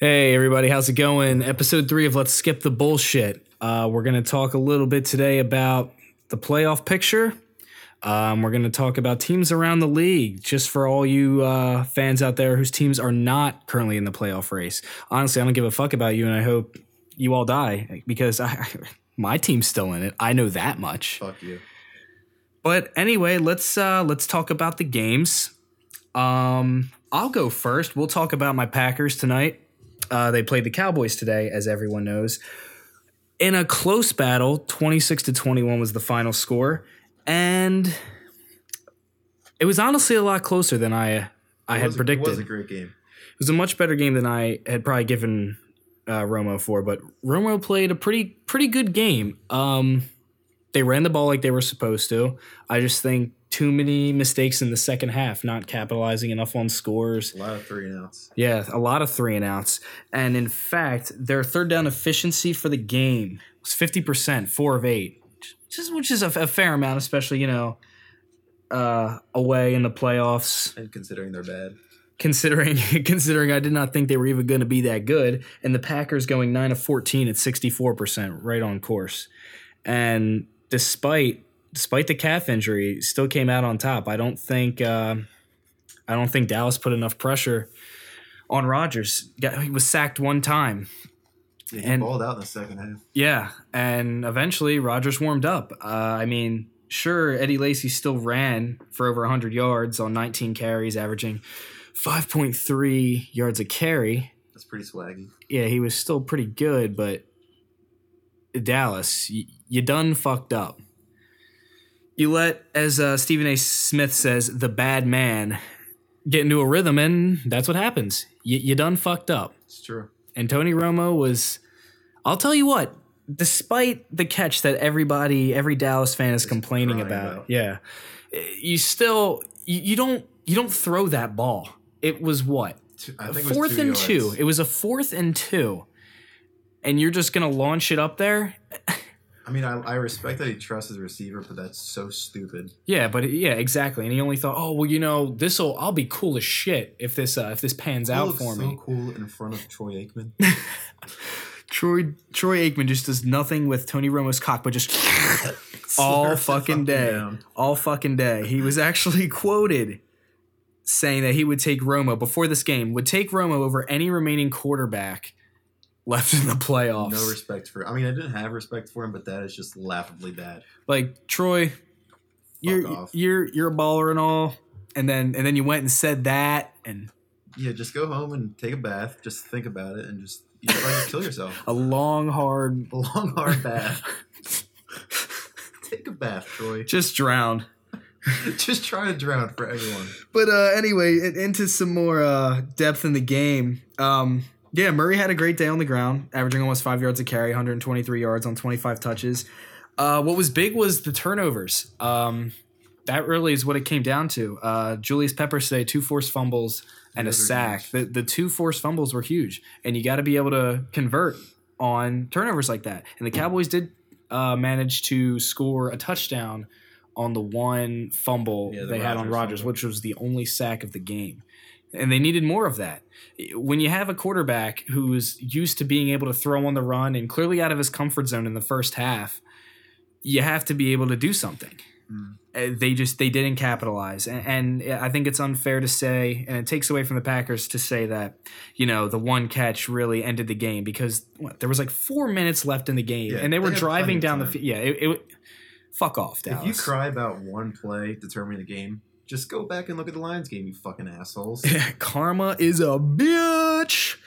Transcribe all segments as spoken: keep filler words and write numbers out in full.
Hey everybody, how's it going? Episode three of Let's Skip the Bullshit. Uh, we're going to talk a little bit today about the playoff picture. Um, we're going to talk about teams around the league, just for all you uh, fans out there whose teams are not currently in the playoff race. Honestly, I don't give a fuck about you, and I hope you all die because I, my team's still in it. I know that much. Fuck you. But anyway, let's uh, let's talk about the games. Um, I'll go first. We'll talk about my Packers tonight. Uh, they played the Cowboys today, as everyone knows. In a close battle, twenty-six to twenty-one was the final score, and it was honestly a lot closer than I I It had was a- predicted. It was a great game. It was a much better game than I had probably given uh, Romo for, but Romo played a pretty pretty good game. Um, they ran the ball like they were supposed to. I just think too many mistakes in the second half, not capitalizing enough on scores. A lot of three and outs. Yeah, a lot of three and outs. And in fact, their third down efficiency for the game was fifty percent, four of eight, which is, which is a, a fair amount, especially, you know, uh, away in the playoffs. And considering they're bad. Considering considering I did not think they were even going to be that good. And the Packers going nine of fourteen at sixty-four percent, right on course. And despite despite the calf injury, still came out on top. I don't think uh, I don't think Dallas put enough pressure on Rodgers. Got, he was sacked one time. Yeah, he And- balled out in the second half. Yeah, and eventually Rodgers warmed up. Uh, I mean, sure, Eddie Lacy still ran for over one hundred yards on nineteen carries, averaging five point three yards a carry. That's pretty swaggy. Yeah, he was still pretty good, but Dallas, you, you done fucked up. You let, as uh, Stephen A. Smith says, the bad man get into a rhythm, and that's what happens. You, you done fucked up. It's true. And Tony Romo was, I'll tell you what, despite the catch that everybody, every Dallas fan is Is complaining crying about, about. yeah, you still, you, you don't, you don't throw that ball. It was what? Two, I think it was Fourth two and yards. two. It was a fourth and two. And you're just going to launch it up there? I mean, I, I respect that he trusts his receiver, but that's so stupid. Yeah, but yeah, exactly. And he only thought, oh, well, you know, this'll, I'll be cool as shit if this, uh, if this pans He out looks for so me. cool in front of Troy Aikman. Troy Troy Aikman just does nothing with Tony Romo's cock, but just all Slurps it fucking day. down. All fucking day. He was actually quoted saying that he would take Romo before this game, would take Romo over any remaining quarterback left in the playoffs. No respect for I mean, I didn't have respect for him, but that is just laughably bad. Like, Troy, you're off. you're you're a baller and all, and then and then you went and said that, and Yeah, just go home and take a bath. Just think about it and just you might just kill yourself. a long hard A long, hard bath. Take a bath, Troy. just drowned. Just try to drown for everyone. But uh, anyway, in- into some more uh, depth in the game. Um, yeah, Murray had a great day on the ground, averaging almost five yards a carry, one hundred twenty-three yards on twenty-five touches. Uh, what was big was the turnovers. Um, that really is what it came down to. Uh, Julius Peppers today, two forced fumbles and a Those are sack. huge. The, the two forced fumbles were huge, and you got to be able to convert on turnovers like that. And the Cowboys did uh, manage to score a touchdown on the one fumble Yeah, the they had on Rodgers Rodgers, fumble. which was the only sack of the game. And they needed more of that. When you have a quarterback who's used to being able to throw on the run and clearly out of his comfort zone in the first half, you have to be able to do something. Mm. Uh, They just they didn't capitalize, and, and I think it's unfair to say, and it takes away from the Packers to say that, you know, the one catch really ended the game because what, there was like four minutes left in the game, Yeah, and they were they had plenty driving of down the time. field. Yeah, it, it fuck off, Dallas. If you cry about one play determining the game, just go back and look at the Lions game, you fucking assholes. Karma is a bitch.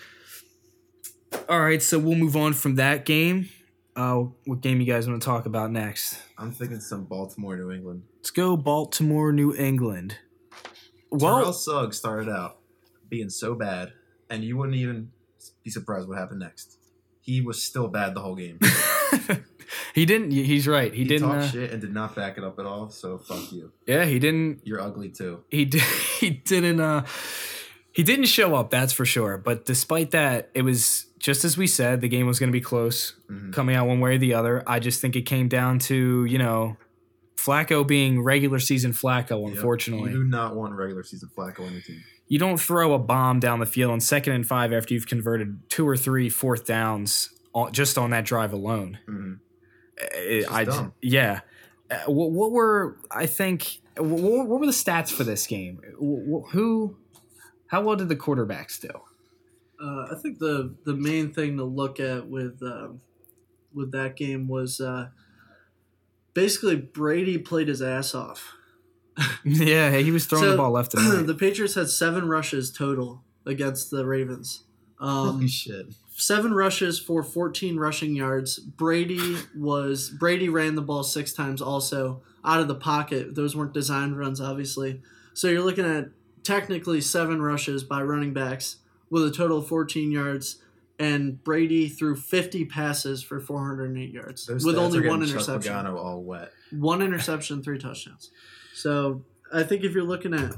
All right, so we'll move on from that game. Uh, what game you guys want to talk about next? I'm thinking some Baltimore, New England. Let's go Baltimore, New England. Terrell Well, Suggs started out being so bad, and you wouldn't even be surprised what happened next. He was still bad the whole game. he didn't. He's right. He, He, didn't. talked Uh, shit and did not back it up at all, so fuck you. yeah, he didn't. You're ugly too. He did. He didn't. Uh, he didn't show up. That's for sure. But despite that, it was just as we said. The game was going to be close, Mhm. coming out one way or the other. I just think it came down to, you know, Flacco being regular season Flacco. Yep. Unfortunately, You do not want regular season Flacco on your team. you don't throw a bomb down the field on second and five after you've converted two or three fourth downs on, just on that drive alone. Mm-hmm. It, I dumb. yeah. Uh, what, what were I think? What, what were the stats for this game? Who? How well did the quarterbacks do? Uh, I think the the main thing to look at with uh, with that game was uh, basically Brady played his ass off. Yeah, he was throwing so, the ball left and right. The Patriots had seven rushes total against the Ravens. Um, Holy shit. Seven rushes for fourteen rushing yards. Brady was Brady ran the ball six times also out of the pocket. Those weren't designed runs, obviously. So you're looking at technically seven rushes by running backs with a total of fourteen yards, and Brady threw fifty passes for four hundred eight yards Those with stats only are one getting interception. Chuck Pagano all wet. One interception, three touchdowns. So I think if you're looking at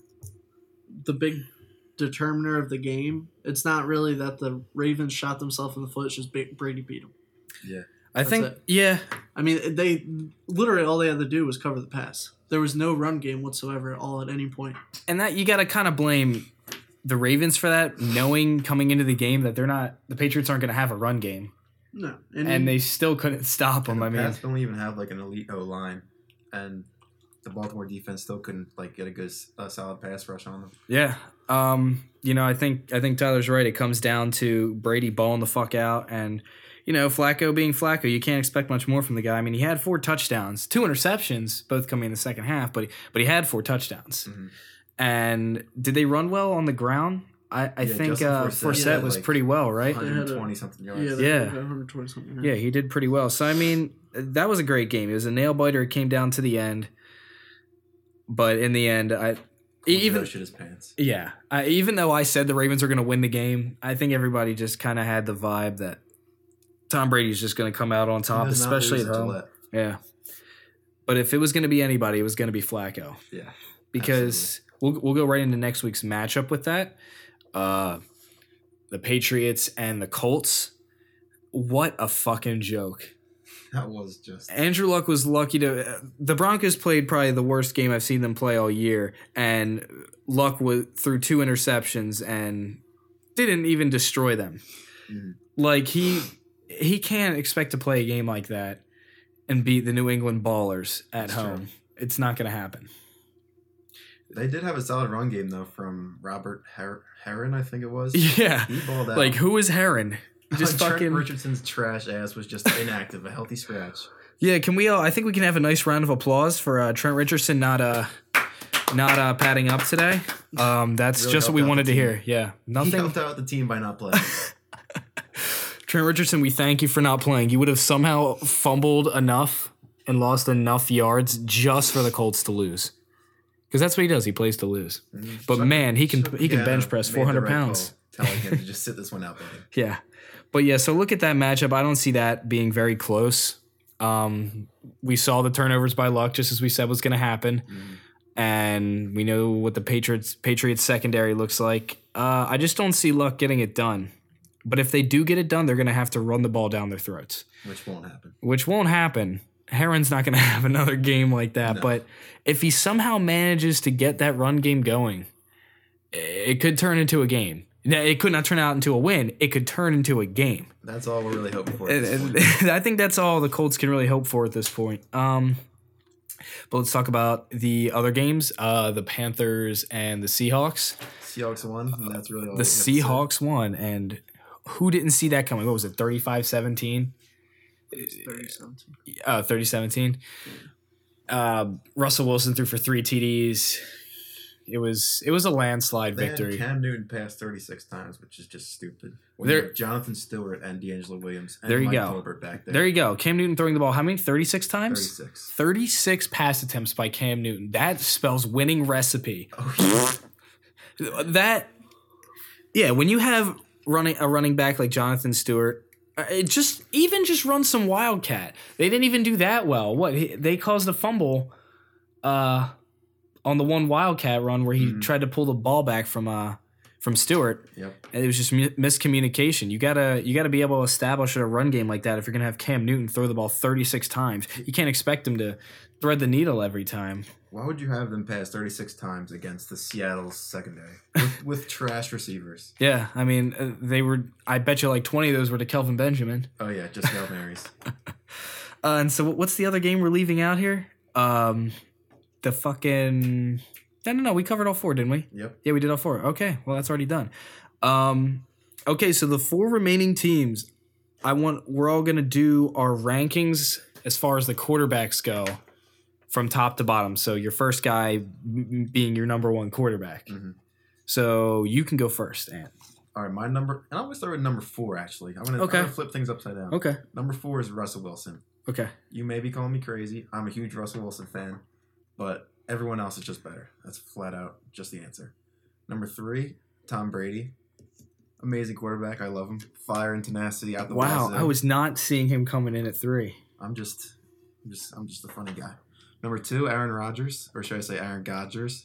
the big determiner of the game, it's not really that the Ravens shot themselves in the foot. It's just Brady beat them. Yeah. I That's think, it. yeah. I mean, they literally all they had to do was cover the pass. There was no run game whatsoever at all at any point. And that you got to kind of blame the Ravens for that, knowing coming into the game that they're not, the Patriots aren't going to have a run game. No. And, and they still couldn't stop them. The I mean, Pats don't even have like an elite O line, and the Baltimore defense still couldn't like get a good, uh, solid pass rush on them. Yeah. Um, you know, I think I think Tyler's right. It comes down to Brady balling the fuck out, and you know, Flacco being Flacco. You can't expect much more from the guy. I mean, he had four touchdowns, two interceptions, both coming in the second half, but he, but he had four touchdowns. Mm-hmm. And did they run well on the ground? I, I yeah, think uh, Forsett yeah, was like pretty well, right? one hundred twenty something yards. Yeah, yeah. one hundred twenty something. Yeah. yeah, he did pretty well. So I mean, that was a great game. It was a nail biter. It came down to the end, but in the end, I. Even shit his pants. Yeah, I, even though I said the Ravens were going to win the game, I think everybody just kind of had the vibe that Tom Brady's just going to come out on top, especially at home. Gillette. Yeah, but if it was going to be anybody, it was going to be Flacco. Yeah, because absolutely. we'll we'll go right into next week's matchup with that. Uh, the Patriots and the Colts. What a fucking joke. That was just... Andrew Luck was lucky to... The Broncos played probably the worst game I've seen them play all year, and Luck was, threw two interceptions and didn't even destroy them. Mm. Like, he he can't expect to play a game like that and beat the New England Ballers at That's home. True. It's not going to happen. They did have a solid run game, though, from Robert Her- Heron, I think it was. Yeah. He balled out. Like, who is Heron? Just Trent fucking Richardson's trash ass was just inactive, a healthy scratch. Yeah, can we all? I think we can have a nice round of applause for uh, Trent Richardson not uh not uh, padding up today. Um, that's really just what we wanted to hear. Yeah, nothing. He helped out the team by not playing. Trent Richardson, we thank you for not playing. You would have somehow fumbled enough and lost enough yards just for the Colts to lose. Because that's what he does. He plays to lose. Mm-hmm. But Chuck, man, he can Chuck, he can yeah, bench press four hundred right pounds. Telling him to just sit this one out, buddy. Yeah. But yeah, so look at that matchup. I don't see that being very close. Um, we saw the turnovers by Luck, just as we said was going to happen. Mm. And we know what the Patriots Patriots secondary looks like. Uh, I just don't see Luck getting it done. But if they do get it done, they're going to have to run the ball down their throats. Which won't happen. Which won't happen. Heron's not going to have another game like that. No. But if he somehow manages to get that run game going, it could turn into a game. It could not turn out into a win. It could turn into a game. That's all we're really hoping for. At and, and I think that's all the Colts can really hope for at this point. Um, but let's talk about the other games. Uh, the Panthers and the Seahawks. Seahawks won, and that's really all the Seahawks won, and who didn't see that coming? What was it, thirty-five seventeen? thirty seventeen. Uh, thirty seventeen. Uh, Russell Wilson threw for three T Ds. It was it was a landslide they victory. Had Cam Newton passed thirty-six times, which is just stupid. There, Jonathan Stewart and D'Angelo Williams and there you Mike go. Tolbert back there. There you go. Cam Newton throwing the ball how many? thirty-six times? thirty-six. thirty-six pass attempts by Cam Newton. That spells winning recipe. Oh, yeah. That, yeah, when you have running a running back like Jonathan Stewart, it just even just run some wildcat. They didn't even do that well. What? They caused a fumble uh, on the one wildcat run where he mm-hmm. tried to pull the ball back from uh from Stewart. Yep. And it was just miscommunication. You gotta you gotta be able to establish a run game like that if you're gonna have Cam Newton throw the ball thirty-six times. You can't expect him to thread the needle every time. Why would you have them pass thirty-six times against the Seattle's secondary with, with trash receivers? Yeah, I mean, uh, they were. I bet you like twenty of those were to Kelvin Benjamin. Oh yeah, just Hail Marys. uh, and so, what's the other game we're leaving out here? Um, the fucking. No, no, no. We covered all four, didn't we? Yep. Yeah, we did all four. Okay, well, that's already done. Um, okay, so the four remaining teams, I want. We're all gonna do our rankings as far as the quarterbacks go. From top to bottom. So your first guy m- being your number one quarterback. Mm-hmm. So you can go first, Ant. All right, my number, and I'm gonna start with number four. Actually, I'm gonna, Okay. I'm gonna flip things upside down. Okay. Number four is Russell Wilson. Okay. You may be calling me crazy. I'm a huge Russell Wilson fan, but everyone else is just better. That's flat out just the answer. Number three, Tom Brady. Amazing quarterback. I love him. Fire and tenacity out the Wow, wazoo. I was not seeing him coming in at three. I'm just, I'm just, I'm just a funny guy. Number two, Aaron Rodgers, or should I say Aaron Godgers?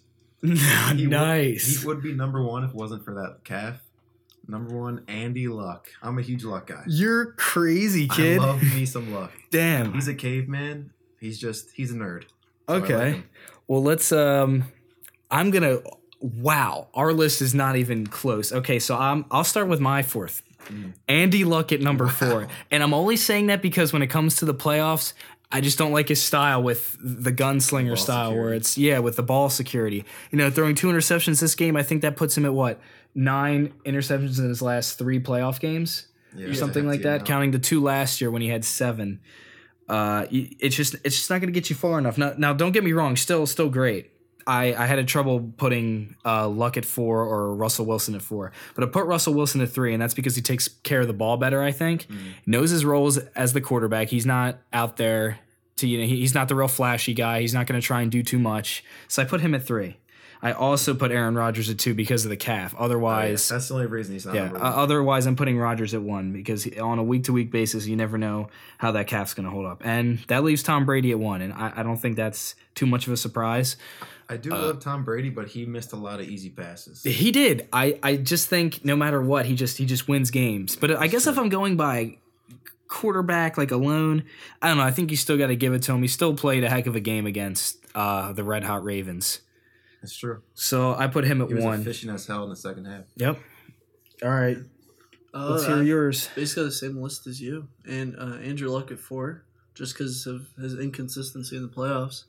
He Nice. Would, he would be number one if it wasn't for that calf. Number one, Andy Luck. I'm a huge Luck guy. You're crazy, kid. I love me some Luck. Damn. He's a caveman. He's just, he's a nerd. So I Okay. like him. Well, let's um I'm going to wow, our list is not even close. Okay, so I'm I'll start with my fourth. Mm. Andy Luck at number Wow. four. And I'm only saying that because when it comes to the playoffs, I just don't like his style with the gunslinger Ball style where security. it's, yeah, with the ball security. You know, throwing two interceptions this game, I think that puts him at what? Nine interceptions in his last three playoff games Yeah, or it's a something like hefty that, amount. counting the two last year when he had seven. Uh, y- it's just it's just not going to get you far enough. Now, now, don't get me wrong, still still great. I, I had a trouble putting uh, Luck at four or Russell Wilson at four, but I put Russell Wilson at three, and that's because he takes care of the ball better. I think Mm. knows his roles as the quarterback. He's not out there to you know he, he's not the real flashy guy. He's not going to try and do too much. So I put him at three. I also put Aaron Rodgers at two because of the calf. Oh, yeah. Otherwise, That's the only reason he's not yeah. number Uh, one. otherwise, I'm putting Rodgers at one because he, on a week to week basis, you never know how that calf's going to hold up, and that leaves Tom Brady at one. And I, I don't think that's too much of a surprise. I do uh, love Tom Brady, but he missed a lot of easy passes. He did. I, I just think no matter what, he just he just wins games. But I guess if I'm going by quarterback like alone, I don't know. I think you still got to give it to him. He still played a heck of a game against uh, the Red Hot Ravens. That's true. So I put him at He was one. efficient as hell in the second half. Yep. All right. Uh, Let's hear I yours. basically the same list as you, and uh, Andrew Luck at four, just because of his inconsistency in the playoffs.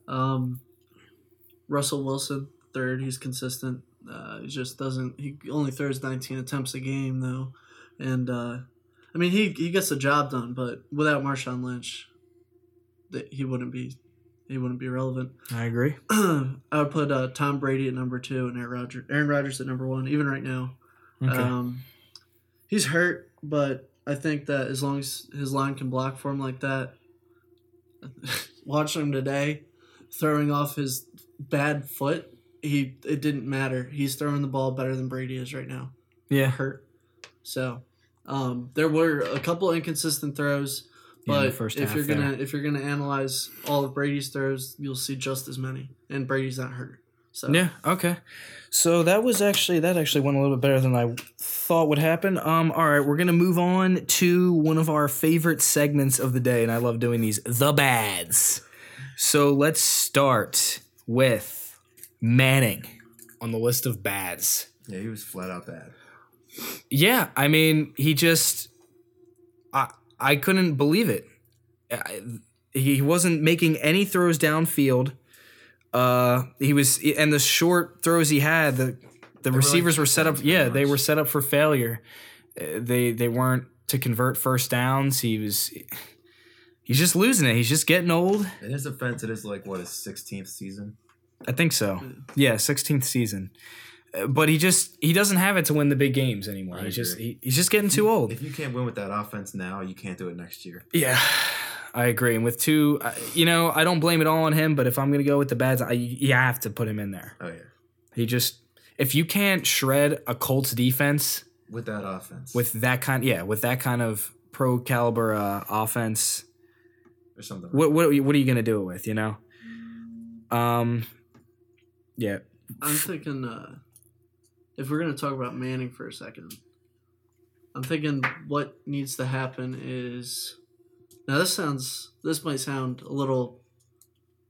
Um, Russell Wilson third. He's consistent. Uh, he just doesn't. He only throws nineteen attempts a game though, and uh, I mean he he gets the job done. But without Marshawn Lynch, that he wouldn't be he wouldn't be relevant. I agree. I would put uh, Tom Brady at number two and Aaron Rodgers, Aaron Rodgers at number one, even right now. Okay. Um, he's hurt, but I think that as long as his line can block for him like that, watching him today, throwing off his bad foot, he it didn't matter. He's throwing the ball better than Brady is right now. yeah. Hurt. So um, there were a couple inconsistent throws, Yeah, in the but first if half you're gonna there. if you're gonna analyze all of Brady's throws, you'll see just as many, and Brady's not hurt. So Yeah. Okay. So that was actually that actually went a little bit better than I thought would happen. Um. All right, we're gonna move on to one of our favorite segments of the day, and I love doing these, the bads. So let's start with Manning on the list of bads. Yeah, he was flat out bad. Yeah, I mean, he just, I I couldn't believe it. I, he wasn't making any throws downfield. Uh, he was, and the short throws he had, the the were receivers like were set up. touchdowns, Yeah, pretty they much. were set up for failure. Uh, they they weren't to convert first downs. He was, he's just losing it. He's just getting old. In his defense, it is like, what, his sixteenth season? I think so. Yeah, sixteenth season. Uh, But he just he doesn't have it to win the big games anymore. I He's just agree. he, he's just getting too old. If you can't win with that offense now, you can't do it next year. Yeah, I agree. And with two, uh, you know, I don't blame it all on him. But if I'm gonna go with the bads, I, you have to put him in there. Oh yeah, He just if you can't shred a Colts defense with that offense, with that kind, yeah, with that kind of pro caliber uh, offense, or something. what what what are you gonna do it with? You know, um, yeah, I'm thinking uh, if we're going to talk about Manning for a second, I'm thinking what needs to happen is now this sounds this might sound a little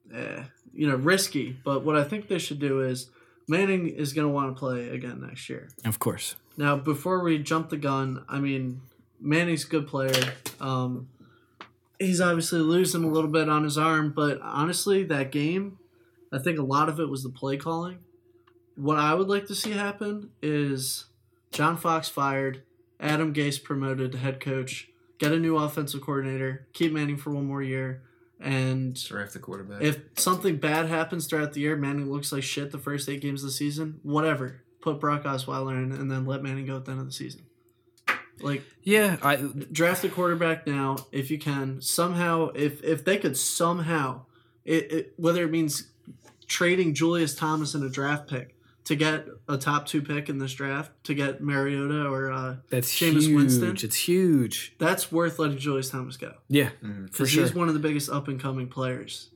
eh, you know, risky. But what I think they should do is Manning is going to want to play again next year. Of course. Now, before we jump the gun, I mean, Manning's a good player. Um, he's obviously losing a little bit on his arm, but honestly, that game, I think a lot of it was the play calling. What I would like to see happen is John Fox fired, Adam Gase promoted to head coach, get a new offensive coordinator, keep Manning for one more year, and Draft the quarterback. if something bad happens throughout the year, Manning looks like shit the first eight games of the season, whatever. Put Brock Osweiler in and then let Manning go at the end of the season. Like, Yeah, I draft a quarterback now if you can. Somehow, if if they could somehow, it, it whether it means trading Julius Thomas in a draft pick to get a top two pick in this draft, to get Mariota or uh, that's Jameis huge. Winston, It's huge. that's worth letting Julius Thomas go. Yeah, Mhm. for Because sure. he's one of the biggest up and coming players,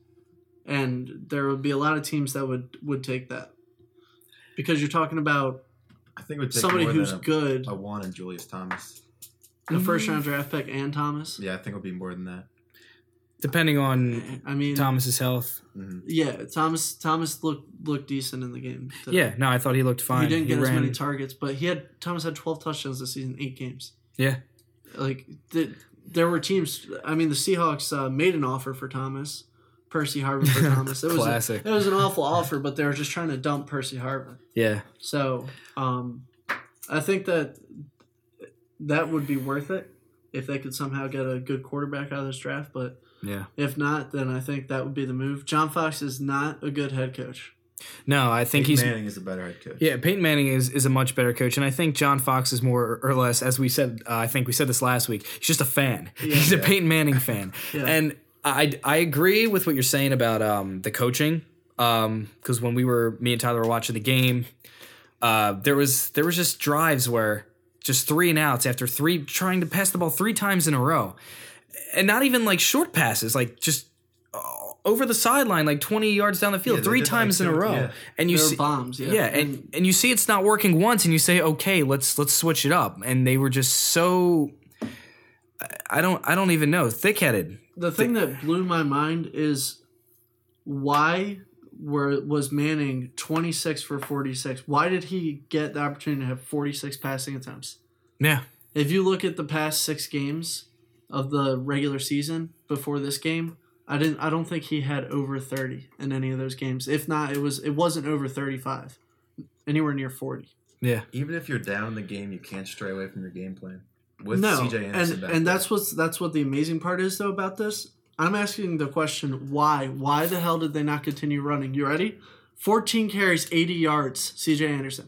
and there would be a lot of teams that would would take that because you're talking about I think it would take somebody more who's than a, good, a one and Julius Thomas. the first round draft pick and Thomas. Yeah, I think it would be more than that. Depending on I mean, Thomas's health. Mm-hmm. yeah, Thomas Thomas looked looked decent in the game. Yeah, no, I thought he looked fine. He didn't get as ran- many targets, but he had Thomas had twelve touchdowns this season, eight games. Yeah, Like the, there were teams. I mean, the Seahawks uh, made an offer for Thomas, Percy Harvin for Thomas. It was Classic. A, it was an awful offer, but they were just trying to dump Percy Harvin. yeah. So um, I think that that would be worth it if they could somehow get a good quarterback out of this draft. But Yeah. if not, then I think that would be the move. John Fox is not a good head coach. No, I think Peyton he's Manning is a better head coach. yeah. Peyton Manning is, is a much better coach, and I think John Fox is more or less, as we said. Uh, I think we said this last week. He's just a fan. Yeah. he's a Peyton Manning fan, Yeah. and I I agree with what you're saying about um the coaching. Um, because when we were me and Tyler were watching the game, uh, there was there was just drives where just three and outs after three trying to pass the ball three times in a row, and not even like short passes, like just uh, over the sideline, like twenty yards down the field, Yeah, they three did, like, times in a two- row, yeah. and you They were see bombs, yeah. yeah, and and you see it's not working once, and you say, okay, let's let's switch it up, and they were just so. I don't I don't even know, thick headed. The thing that blew my mind is why were was Manning twenty-six for forty-six? Why did he get the opportunity to have forty-six passing attempts? Yeah, If you look at the past six games of the regular season before this game, I didn't I don't think he had over thirty in any of those games. If not, it was it wasn't over thirty-five. Anywhere near forty. yeah. Even if you're down in the game, you can't stray away from your game plan. With No, C J Anderson and back and there. that's what's that's what the amazing part is though about this. I'm asking the question why? Why the hell did they not continue running? You ready? fourteen carries, eighty yards. C J Anderson.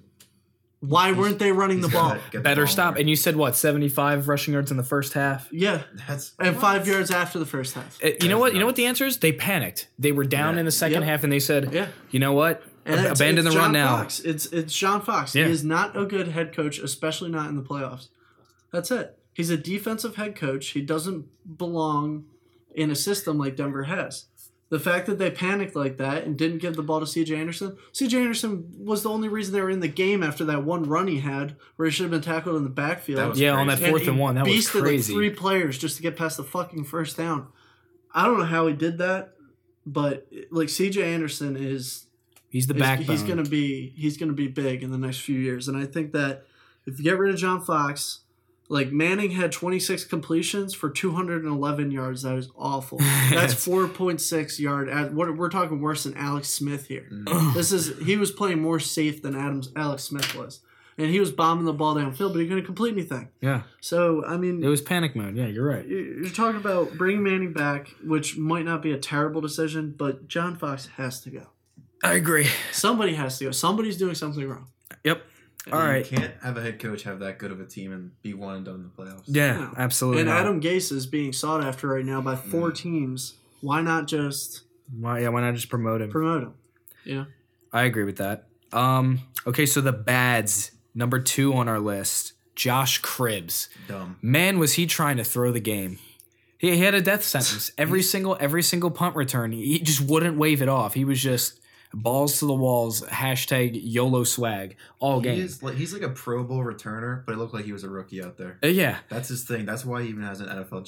Why weren't they running the He's ball? gotta get the Better ball stop. more. And you said what, seventy-five rushing yards in the first half? Yeah, That's and what? five yards after the first half. Uh, you know what? You know what the answer is? They panicked. They were down Yeah. in the second Yep. half, and they said, Yeah. you know what? And Ab- it's- abandon it's the run John now. Fox. It's it's John Fox. Yeah. He is not a good head coach, especially not in the playoffs. That's it. He's a defensive head coach. He doesn't belong in a system like Denver has. The fact that they panicked like that and didn't give the ball to C J Anderson, C J Anderson was the only reason they were in the game after that one run he had where he should have been tackled in the backfield. That was Yeah, on that crazy. fourth he and one. That was beasted crazy. like three players just to get past the fucking first down. I don't know how he did that, but like C J Anderson is He's the He's- backbone. He's gonna be he's gonna be big in the next few years, and I think that if you get rid of John Fox, like Manning had twenty-six completions for two hundred eleven yards. That is awful. That's That's- four point six yard. At what we're talking worse than Alex Smith here. Mm. This is he was playing more safe than Adams Alex Smith was, and he was bombing the ball downfield, but he couldn't complete anything. yeah, So I mean, it was panic mode. Yeah, you're right. you're talking about bringing Manning back, which might not be a terrible decision, but John Fox has to go. I agree. Somebody has to go. Somebody's doing something wrong. Yep. All You right. can't have a head coach have that good of a team and be one and done in the playoffs. Yeah, No. absolutely. And not. Adam Gase is being sought after right now by four teams. Why not just Why, yeah, why not just promote him? promote him? Yeah. I agree with that. Um, okay, so the bads, number two on our list, Josh Cribbs. Dumb. Man, was he trying to throw the game. He, he had a death sentence. Every single every single punt return, he, he just wouldn't wave it off. He was just balls to the walls, hashtag YOLO swag all He game. is like, he's like a Pro Bowl returner, but it looked like he was a rookie out there. Uh, yeah, That's his thing. That's why he even has an N F L job.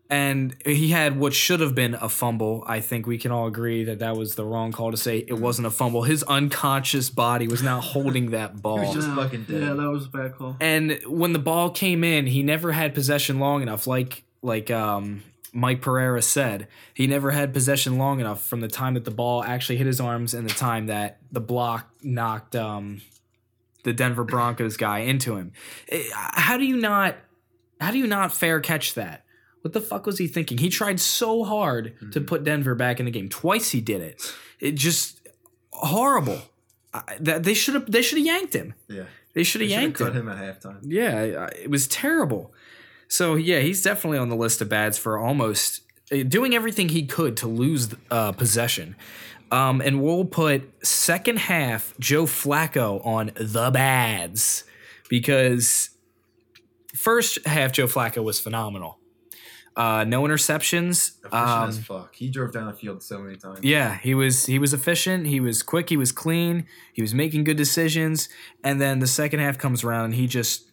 And he had what should have been a fumble. I think we can all agree that that was the wrong call to say it wasn't a fumble. His unconscious body was not holding that ball. He was just fucking dead. Yeah, that was a bad call. And when the ball came in, he never had possession long enough. Like like um, Mike Pereira said, he never had possession long enough from the time that the ball actually hit his arms and the time that the block knocked um, the Denver Broncos guy into him. How do you not? How do you not fair catch that? What the fuck was he thinking? He tried so hard mm-hmm. to put Denver back in the game. Twice he did it. It just horrible. I, that they should have. They should have yanked him. Yeah, they should have yanked cut him. him at halftime. Yeah, it was terrible. So yeah, he's definitely on the list of bads for almost doing everything he could to lose uh, possession. Um, and we'll put second half Joe Flacco on the bads because first half Joe Flacco was phenomenal. Uh, no interceptions. Efficient um, as fuck. He drove down the field so many times. Yeah, he was he was efficient. He was quick. He was clean. He was making good decisions. And then the second half comes around, and he just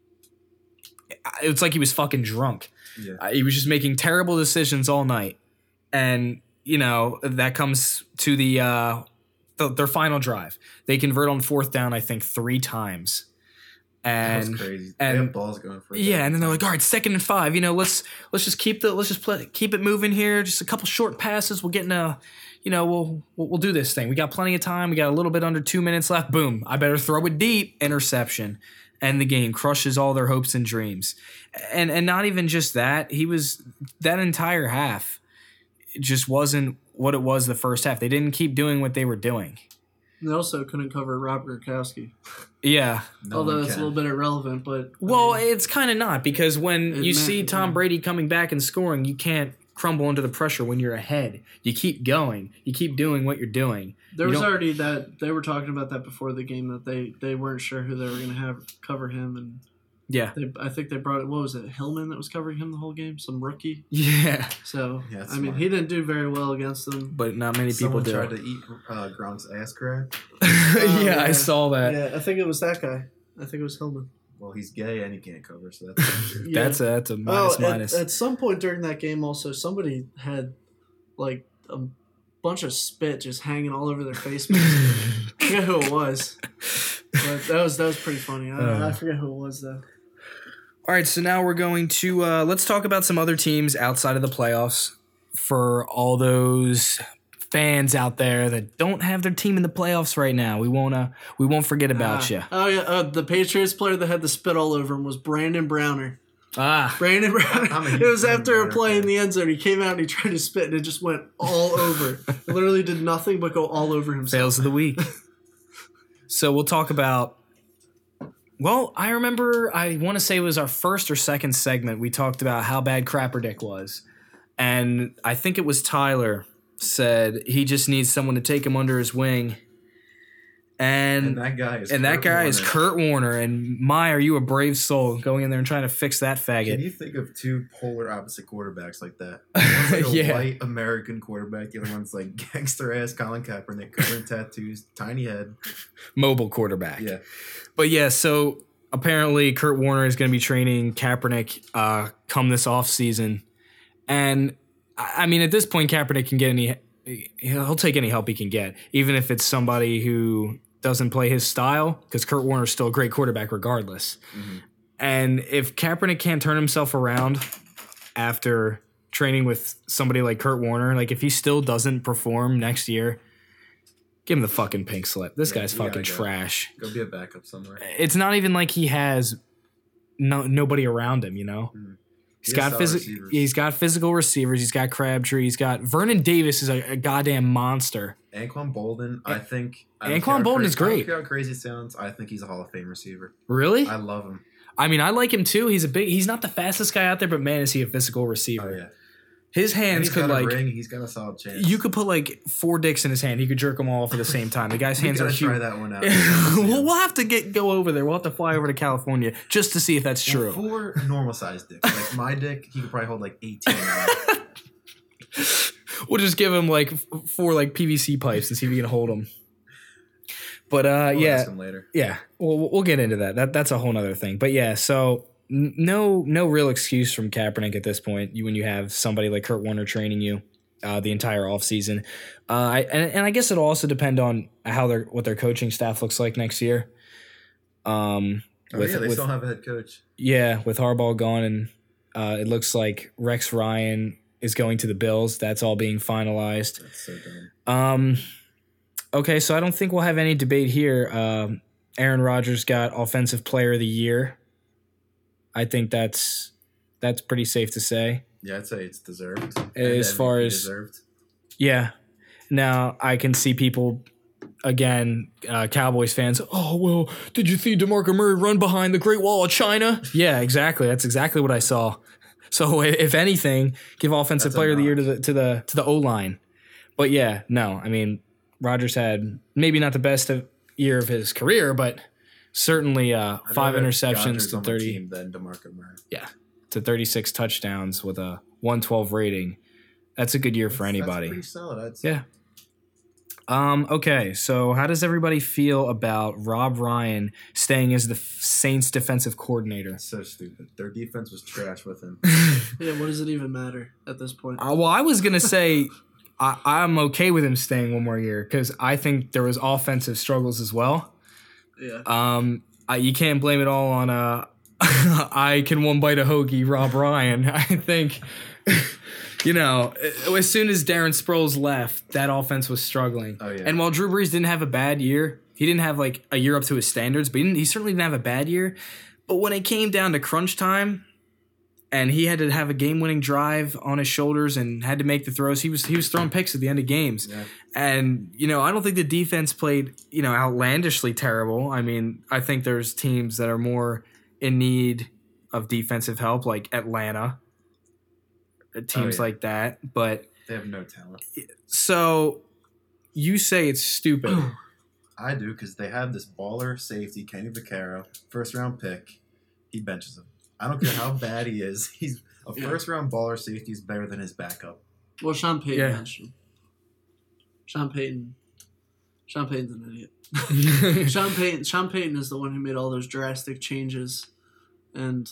it's like he was fucking drunk. Yeah. Uh, he was just making terrible decisions all night. And you know that comes to the, uh, the their final drive. They convert on fourth down, I think, three times. And, that was crazy. And they have balls going for yeah, and then they're like, all right, second and five. You know, let's let's just keep the let's just play, keep it moving here. Just a couple short passes. We'll get in a, you know, we'll, we'll we'll do this thing. We got plenty of time. We got a little bit under two minutes left. Boom! I better throw it deep. Interception, and the game crushes all their hopes and dreams. And and not even just that. He was that entire half. It just wasn't what it was the first half. They didn't keep doing what they were doing. They also couldn't cover Rob Gronkowski. Yeah. No Although it's can. a little bit irrelevant, but... I well, mean, it's kind of not, because when you meant, see Tom yeah. Brady coming back and scoring, you can't crumble under the pressure when you're ahead. You keep going. You keep doing what you're doing. There you was don't- already that... They were talking about that before the game, that they, they weren't sure who they were going to have cover him, and Yeah. they, I think they brought... What was it? Hillman that was covering him the wole game? Some rookie? Yeah. So, Yeah, that's I mean, smart. he didn't do very well against them. But not many people Someone do. tried to eat uh, Gronk's ass crack. yeah, yeah. I saw that. Yeah, I think it was that guy. I think it was Hillman. Well, he's gay and he can't cover, so that's Yeah. That's a that's a Oh, minus at, minus. at some point during that game, also somebody had like a bunch of spit just hanging all over their face. mask. I forget who it was, but that was that was pretty funny. I, Uh. I forget who it was though. All right, so now we're going to uh, let's talk about some other teams outside of the playoffs for all those fans out there that don't have their team in the playoffs right now. We won't uh, we won't forget about Ah. you. Oh yeah, uh, the Patriots player that had the spit all over him was Brandon Browner. Ah, Brandon Browner. I'm a It huge was after Brandon a play Browner in the end zone. He came out and he tried to spit, and it just went all over. It literally did nothing but go all over himself. fails of the week. So we'll talk about. Well, I remember. I want to say it was our first or second segment. We talked about how bad Crapperdick was, and I think it was Tyler said he just needs someone to take him under his wing. And and that guy is and that Kurt guy is Warner. Kurt Warner. And my, are you a brave soul going in there and trying to fix that Can faggot? you think of two polar opposite quarterbacks like that? One's like a Yeah. white American quarterback. The other one's like gangster ass Colin Kaepernick, covered in tattoos, tiny head. Mobile quarterback. Yeah, But yeah, so apparently Kurt Warner is going to be training Kaepernick uh, come this offseason. And I I mean, at this point, Kaepernick can get any, he'll take any help he can get, even if it's somebody who doesn't play his style, because Kurt Warner's still a great quarterback regardless. Mm-hmm. And if Kaepernick can't turn himself around after training with somebody like Kurt Warner, like if he still doesn't perform next year, give him the fucking pink slip. This Yeah, guy's you gotta fucking go. trash. go be a backup somewhere. It's not even like he has no nobody around him, you know. Mhm. He's He has got solid physical. receivers. He's got physical receivers. He's got Crabtree. He's got Vernon Davis is a, a goddamn monster. Anquan Bolden, I think. I don't Anquan care how Bolden cra- is great. I don't care how crazy it sounds. I think he's a Hall of Fame receiver. Really? I love him. I mean, I like him too. He's a big. He's not the fastest guy out there, but man, is he a physical Oh receiver. yeah, His and hands he's could got a like. ring. He's got a solid chance. You could put like four dicks in his hand. He could jerk them all off at the same time. The guy's We hands are gotta huge. try that one out. we'll, we'll have to get go over there. We'll have to fly over to California just to see if that's true. Well, four normal sized dicks. Like my dick, he could probably hold like eighteen. We'll just give him like f- four like P V C pipes and see if we can hold them. But uh, We'll yeah, ask him later. yeah, we'll we'll get into that. That that's a whole nother thing. But yeah, so n- no no real excuse from Kaepernick at this point. You when you have somebody like Kurt Warner training you uh, the entire offseason. Uh, I and, and I guess it'll also depend on how their what their coaching staff looks like next year. Um, Oh, with, yeah, they with, still have a head coach. yeah, with Harbaugh gone, and uh, it looks like Rex Ryan is going to the Bills. That's all being finalized. That's so dumb. Um, okay, so I don't think we'll have any debate here. Um, Aaron Rodgers got Offensive Player of the Year. I think that's that's pretty safe to say. Yeah, I'd say it's deserved. As And far M V P as- deserved. Yeah. Now I can see people again, uh, Cowboys fans. Oh well, did you see DeMarco Murray run behind the Great Wall of China? Yeah, exactly. That's exactly what I saw. So i- if anything, give Offensive That's a Player of the Year to knock. the to the to the O line. But yeah, no, I mean Rodgers had maybe not the best of year of his career, but certainly uh, I'd five rather interceptions Rodgers to on my thirty team than DeMarco Murray. to thirty-six touchdowns with a one twelve rating. That's a good year for That's- anybody. That's pretty solid. I'd say. Yeah. Um, okay, so how does everybody feel about Rob Ryan staying as the Saints defensive coordinator? That's so stupid. Their defense was trash with him. Yeah, what does it even matter at this point? Uh, well, I was going to say I, I'm okay with him staying one more year because I think there was offensive struggles as well. Yeah. Um, I, you can't blame it all on uh, I can one bite a hoagie, Rob Ryan. I think, you know, as soon as Darren Sproles left, that offense was struggling. Oh, yeah. And while Drew Brees didn't have a bad year, he didn't have like a year up to his standards, but he, didn't, he certainly didn't have a bad year. But when it came down to crunch time, and he had to have a game-winning drive on his shoulders and had to make the throws, he was he was throwing picks at the end of games. Yeah. And, you know, I don't think the defense played, you know, outlandishly terrible. I mean, I think there's teams that are more in need of defensive help, like Atlanta, teams yeah. like that. But They have no talent. so you say it's stupid. I do because they have this baller safety, Kenny Vaccaro, first round pick. He benches him. I don't care how bad he is. He's a Yeah. first round baller safety is better than his backup. Well, Sean Payton Yeah. mentioned him. Sean Payton. Sean Payton's an idiot. Sean Payton. Sean Payton is the one who made all those drastic changes, and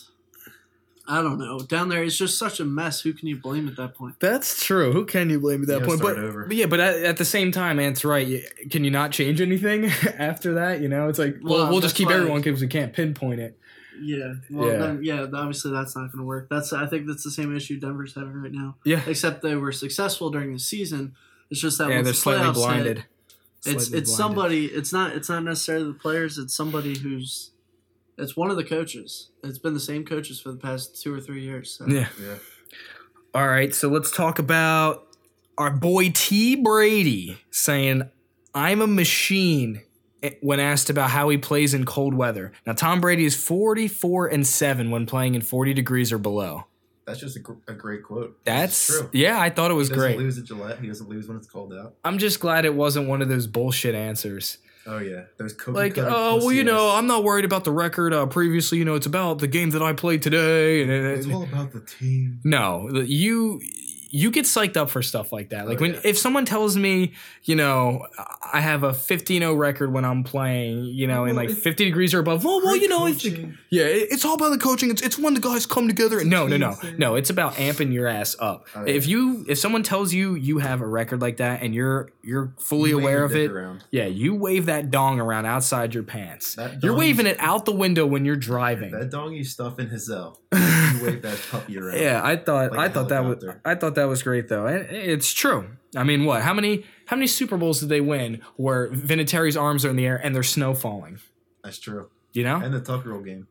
I don't know. Down there, it's just such a mess. Who can you blame at that point? That's true. Who can you blame at that You gotta point? start But, over. but yeah, but at, at the same time, Ant's right. You- Can you not change anything after that? You know, it's like, well, Well, we'll just that's keep why- everyone because we can't pinpoint it. Yeah. Well, Yeah. then, yeah. Obviously, that's not going to work. That's. I think that's the same issue Denver's having right now. Yeah. Except they were successful during the season. It's just that Yeah, once they're the slightly playoffs blinded. hit, it's Slightly it's blinded. somebody. It's not. It's not necessarily the players. It's somebody who's. It's one of the coaches. It's been the same coaches for the past two or three years. So. Yeah. Yeah. All right, so let's talk about our boy T. Brady saying, I'm a machine when asked about how he plays in cold weather. Now, Tom Brady is forty-four and seven when playing in forty degrees or below. That's just a, gr- a great quote. That's It's true. yeah, I thought it was He doesn't great. lose at Gillette. He doesn't lose when it's cold out. I'm just glad it wasn't one of those bullshit answers. Oh yeah, those cookie Like, cutter oh, well, you pussy know, ass- I'm not worried about the record uh, previously. You know, it's about the game that I played today. And, It's and all about the team. no, you you get psyched up for stuff like that. Like Oh, when yeah. if someone tells me, you know, I have a fifteen oh record when I'm playing, you know, in Well, like it's fifty degrees or above. Well, well, Great you know, it's coaching. yeah, it- it's all about the coaching. It's it's when the guys come together. It's a No, no, team no, thing. no. It's about amping your ass up. Oh, yeah. If you if someone tells you you have a record like that and you're you're fully You wave aware your of dick it, around. yeah, you wave that dong around outside your pants. That You're dong- waving it out the window when you're driving. That dong you stuff in his Zell. You wave that puppy around. Yeah, I thought Like I a thought that was helicopter. I thought that was great though. And it's true. I mean, what? How many how many Super Bowls did they win where Vinatieri's arms are in the air and there's snow falling? That's true. You know? And the Tuck Rule game.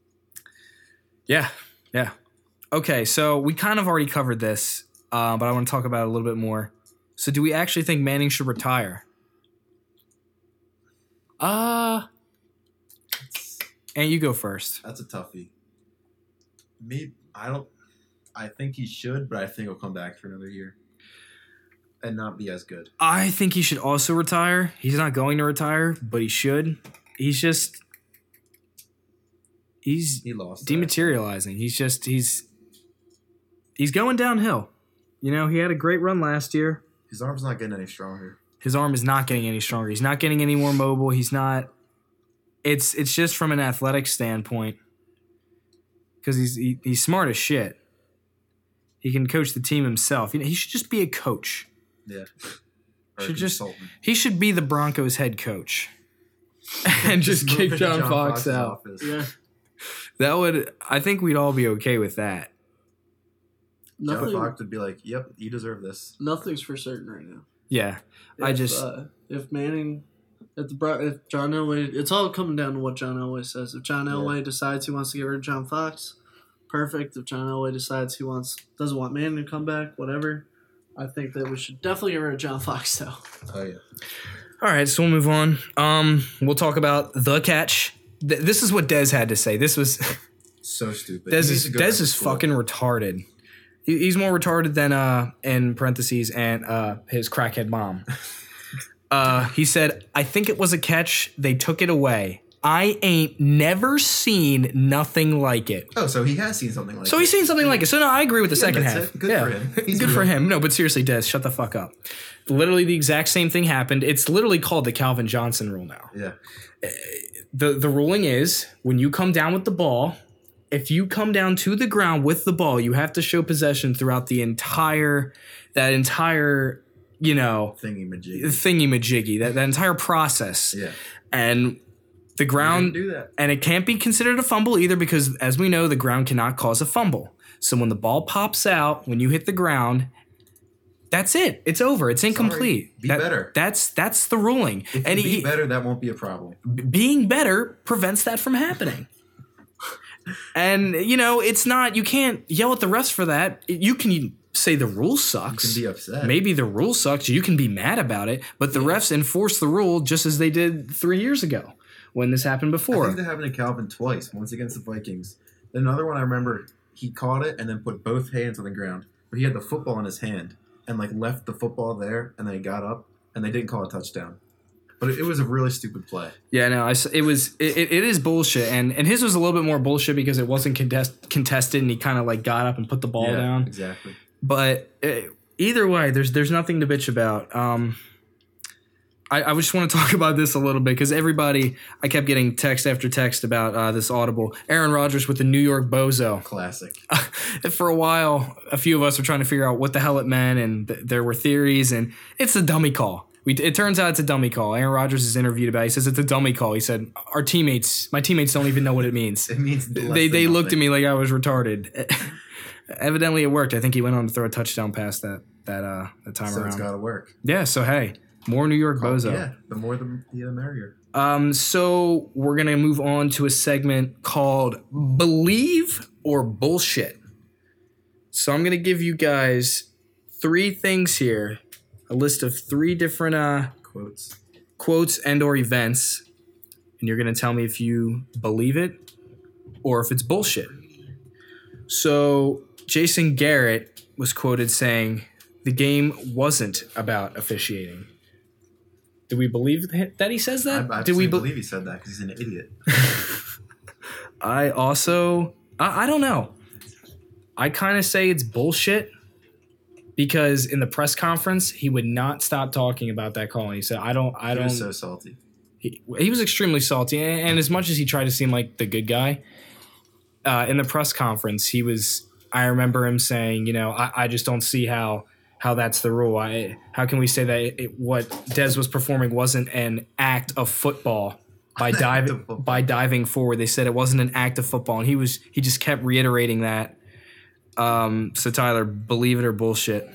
Yeah, yeah. Okay, so we kind of already covered this, uh, but I want to talk about it a little bit more. So, do we actually think Manning should retire? Uh, and you go first. That's a toughie. Me, I don't. I think he should, but I think he'll come back for another year and not be as good. I think he should also retire. He's not going to retire, but he should. He's just he's He lost. that. dematerializing. He's just he's he's going downhill. You know, he had a great run last year. His arm's not getting any stronger. His arm is not getting any stronger. He's not getting any more mobile. He's not. It's it's just from an athletic standpoint. because he's he, he's smart as shit. He can coach the team himself. You know, he should just be a coach. Yeah. Or Should a just consultant. he should be the Broncos head coach, and just, move kick into John, Fox Fox's out. office. Yeah. That would I think we'd all be okay with that. John Nothing. Fox would be like, "Yep, you deserve this." Nothing's for certain right now. Yeah, I If, just uh, if Manning, if the Bro- if John Elway, it's all coming down to what John Elway says. If John Yeah. Elway decides he wants to get rid of John Fox, perfect. If John Elway decides he wants doesn't want Manning to come back, whatever. I think that we should definitely get rid of John Fox though. Oh yeah. all right. So we'll move on. Um, we'll talk about the catch. Th- this is what Dez had to say. This was So stupid. Dez He needs is to go Dez back to is school. fucking retarded. He- He's more retarded than uh in parentheses and uh his crackhead mom. Uh, he said, "I think it was a catch. They took it away. I ain't never seen nothing like it." Oh, so he has seen something like So that. he's seen something like it. So no, I agree with the Yeah, second that's half. it. Good yeah. for him. He's Good for real. him. No, but seriously, Des, shut the fuck up. Literally the exact same thing happened. It's literally called the Calvin Johnson rule now. Yeah. The the ruling is when you come down with the ball, if you come down to the ground with the ball, you have to show possession throughout the entire that entire, you know, Thingy majig. thingy majiggy, that, that entire process. Yeah. And the ground do that. and it can't be considered a fumble either because, as we know, the ground cannot cause a fumble. So when the ball pops out, when you hit the ground, that's it. It's over. It's incomplete. Be That- better. That's that's the ruling. If and you be he- better, that won't be a problem. b- being better prevents that from happening. And you know, it's not. You can't yell at the refs for that. You can say the rule sucks. You can be upset. Maybe the rule sucks. You can be mad about it, but the refs enforce the rule just as they did three years ago when this happened I before. think that happened to Calvin twice. Once against the Vikings. Then another one I remember, he caught it and then put both hands on the ground. But he had the football in his hand and like left the football there, and then he got up and they didn't call a touchdown. But it, it was a really stupid play. Yeah, no, I s it was it, it is bullshit, and and his was a little bit more bullshit because it wasn't contest, contested, and he kind of like got up and put the ball yeah, down. Exactly. But uh, either way, there's there's nothing to bitch about. Um, I, I just want to talk about this a little bit because everybody, I kept getting text after text about uh, this audible. Aaron Rodgers with the New York Bozo. Classic. For a while, a few of us were trying to figure out what the hell it meant, and th- there were theories, and it's a dummy call. We, it turns out it's a dummy call. Aaron Rodgers is interviewed about it. He says it's a dummy call. He said, our teammates, my teammates don't even know what it means. It means less They than they looked at nothing. me like I was retarded. Evidently it worked. I think he went on to throw a touchdown pass that that uh that time So around. it's got to work. Yeah, so hey, more New York Bozo. Yeah, the more the, the merrier. Um, so we're gonna move on to a segment called Believe or Bullshit. So I'm gonna give you guys three things here, a list of three different uh, Quotes. quotes and or events, and you're gonna tell me if you believe it or if it's bullshit. So Jason Garrett was quoted saying, "The game wasn't about officiating." Do we believe that he says I, that? I Do we absolutely be- believe he said that because he's an idiot. I also, I, I don't know. I kind of say it's bullshit because in the press conference, he would not stop talking about that call. And he said, I don't, I He don't. was so salty. he, he was extremely salty. And, and as much as he tried to seem like the good guy, uh, in the press conference, he was, I remember him saying, you know, I, I just don't see how, how that's the rule. I, how can we say that it, it, what Dez was performing wasn't an act of football? By diving football. by diving forward, they said it wasn't an act of football, and he was he just kept reiterating that. Um, so Tyler, believe it or bullshit?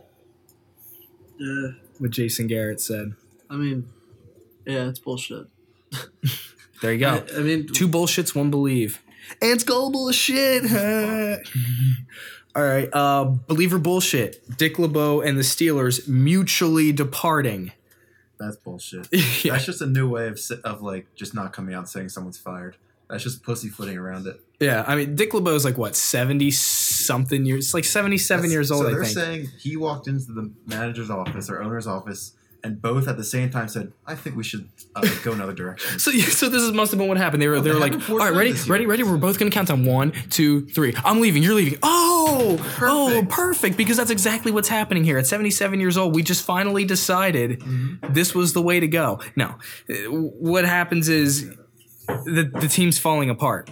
Yeah, What Jason Garrett said. I mean, yeah, it's bullshit. There you go. I, I mean, Two bullshits, one believe. It's gold bullshit. All right. Uh, believe or bullshit? Dick LeBeau and the Steelers mutually departing. That's bullshit. Yeah. That's just a new way of si- of like just not coming out and saying someone's fired. That's just pussyfooting around it. Yeah, I mean, Dick LeBeau is like what seventy something years, like seventy-seven That's- years old. So I they're think. saying he walked into the manager's office or owner's office, and both at the same time said, "I think we should uh, go another direction." So, so this is, must have been what happened. They were, Oh, they they were like, haven't all forced right, it ready, this year." ready, ready. We're both gonna count on one, two, three. I'm leaving. You're leaving. Oh, oh, Perfect. perfect. Because that's exactly what's happening here. At seventy-seven years old, we just finally decided Mm-hmm. this was the way to go. No, Uh, what happens is the the team's falling apart.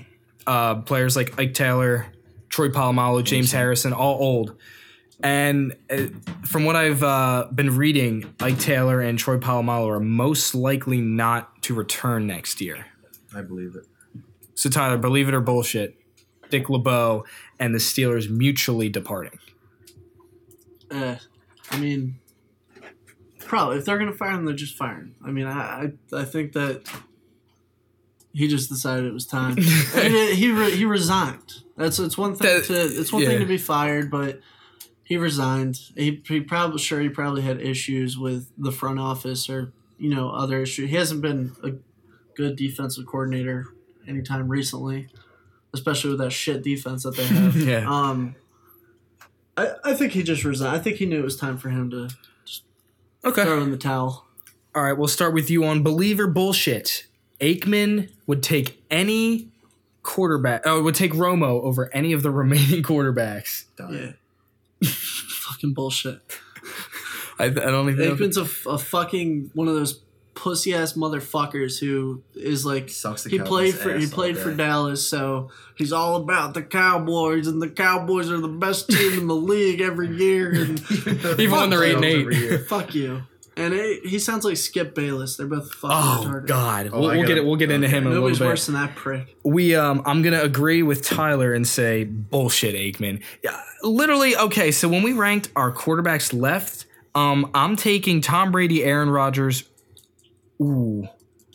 uh, players like Ike Taylor, Troy Polamalu, James Harrison, all old. And uh, from what I've uh, been reading, Ike Taylor and Troy Polamalu are most likely not to return next year. I believe it. So, Tyler, believe it or bullshit, Dick LeBeau and the Steelers mutually departing. Uh, I mean, probably. If they're going to fire him, they're just firing. I mean, I, I I think that he just decided it was time. I mean, he re, he resigned. That's it's one thing That- to it's one yeah. thing to be fired, but he resigned. He he probably sure he probably had issues with the front office or you know other issues. He hasn't been a good defensive coordinator anytime recently, especially with that shit defense that they have. Yeah. Um, I I think he just resigned. I think he knew it was time for him to Okay. throw in the towel. All right, we'll start with you on believe or bullshit. Aikman would take any quarterback, oh, would take Romo over any of the remaining quarterbacks. Done. Yeah. Fucking bullshit. I, I don't even know. Aikman's a, f- a fucking one of those pussy ass motherfuckers who is like Sucks the he Cowboys' played for he ass all played day. for Dallas, so he's all about the Cowboys, and the Cowboys are the best team in the league every year. And Even when they're eight and eight. Every year. fuck you. And it, he sounds like Skip Bayless. They're both fucking Oh retarded. God, Oh, we'll, I we'll gotta- get it. We'll get into okay. him in a Nobody's little worse bit. than that prick. We um, I'm gonna agree with Tyler and say bullshit, Aikman. Yeah, literally. Okay, so when we ranked our quarterbacks left, um, I'm taking Tom Brady, Aaron Rodgers, ooh,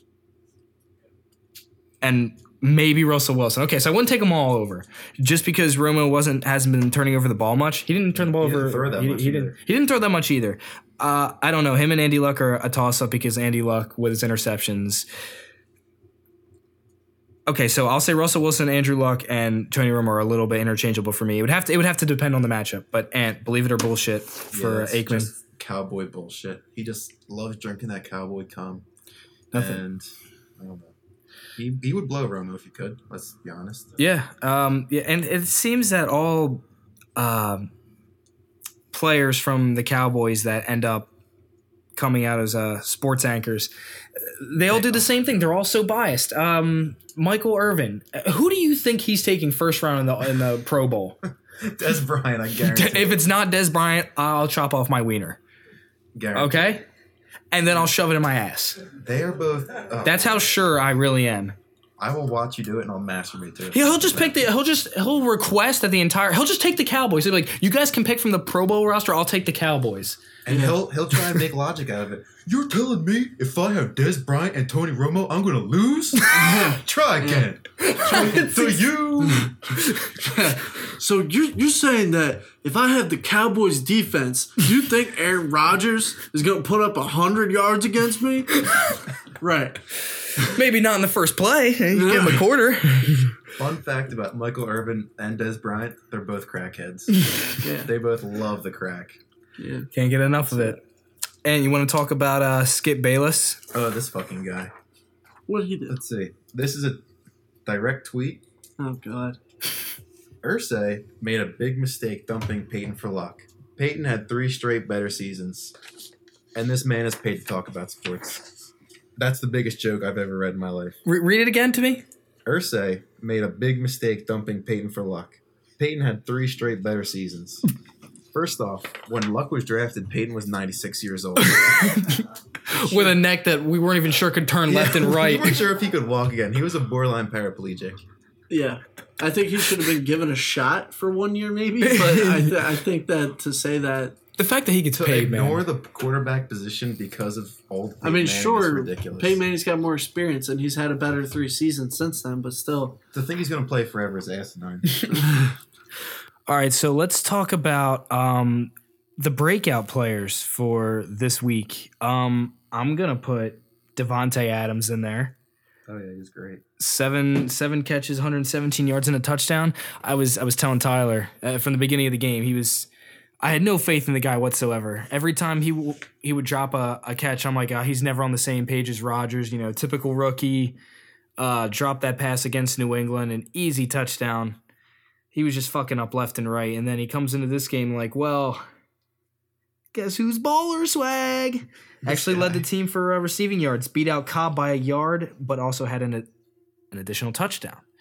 and maybe Russell Wilson. Okay, so I wouldn't take them all over just because Romo wasn't hasn't been turning over the ball much. He didn't turn the ball He over. didn't throw that he, much he didn't. either. He didn't throw that much either. Uh, I don't know. Him and Andy Luck are a toss up because Andy Luck with his interceptions. Okay, so I'll say Russell Wilson, Andrew Luck, and Tony Romo are a little bit interchangeable for me. It would have to. It would have to depend on the matchup. But Ant, believe it or bullshit for Yeah, that's Aikman. just cowboy bullshit. He just loves drinking that cowboy cum. Nothing. And I don't know. He, he would blow Romo if he could. Let's be honest. Yeah, um, yeah, and it seems that all um, players from the Cowboys that end up coming out as uh, sports anchors, they all do the same thing. They're all so biased. Um, Michael Irvin, who do you think he's taking first round in the in the Pro Bowl? Des Bryant, I guarantee. If it's not Des Bryant, I'll chop off my wiener. guarantee. Okay, and then I'll shove it in my ass. They are both. Uh, That's how sure I really am. I will watch you do it and I'll masturbate to it. Yeah, he'll just pick the. He'll just he'll request that the entire. He'll just take the Cowboys. He'll be like, you guys can pick from the Pro Bowl roster. I'll take the Cowboys. And he'll he'll try and make logic out of it. You're telling me if I have Des Bryant and Tony Romo, I'm gonna lose? Try again. Do you? So you're, you're saying that if I have the Cowboys defense, you think Aaron Rodgers is going to put up one hundred yards against me? Right. Maybe not in the first play. You give him a quarter. Fun fact about Michael Irvin and Des Bryant, they're both crackheads. Yeah. They both love the crack. Yeah. Can't get enough of it. And you want to talk about uh, Skip Bayless? Oh, this fucking guy. What did he do? Let's see. This is a direct tweet. Oh, God. Irsay made a big mistake dumping Peyton for luck. Peyton had three straight better seasons, and this man is paid to talk about sports. That's the biggest joke I've ever read in my life. Re- read it again to me. Irsay made a big mistake dumping Peyton for luck. Peyton had three straight better seasons. First off, when Luck was drafted, Peyton was ninety-six years old. With a neck that we weren't even sure could turn left and We right. weren't sure if he could walk again. He was a borderline paraplegic. Yeah. I think he should have been given a shot for one year, maybe. But I, th- I think that to say that, The fact that he gets To paid, ignore man. the quarterback position because of old Peyton I mean, Manning is sure, ridiculous. Peyton Manning's got more experience and he's had a better three seasons since then, but still. To think he's going to play forever is asinine. All right, so let's talk about um, the breakout players for this week. Um, I'm gonna put Devontae Adams in there. Oh yeah, he's great. Seven seven catches, one hundred seventeen yards, and a touchdown. I was I was telling Tyler uh, from the beginning of the game, he was. I had no faith in the guy whatsoever. Every time he w- he would drop a, a catch, I'm like, oh, he's never on the same page as Rodgers. You know, typical rookie. Uh, drop that pass against New England, an easy touchdown. He was just fucking up left and right, and then he comes into this game like, well, guess who's baller swag? This Actually led guy. the team for uh, receiving yards, beat out Cobb by a yard, but also had an an additional touchdown.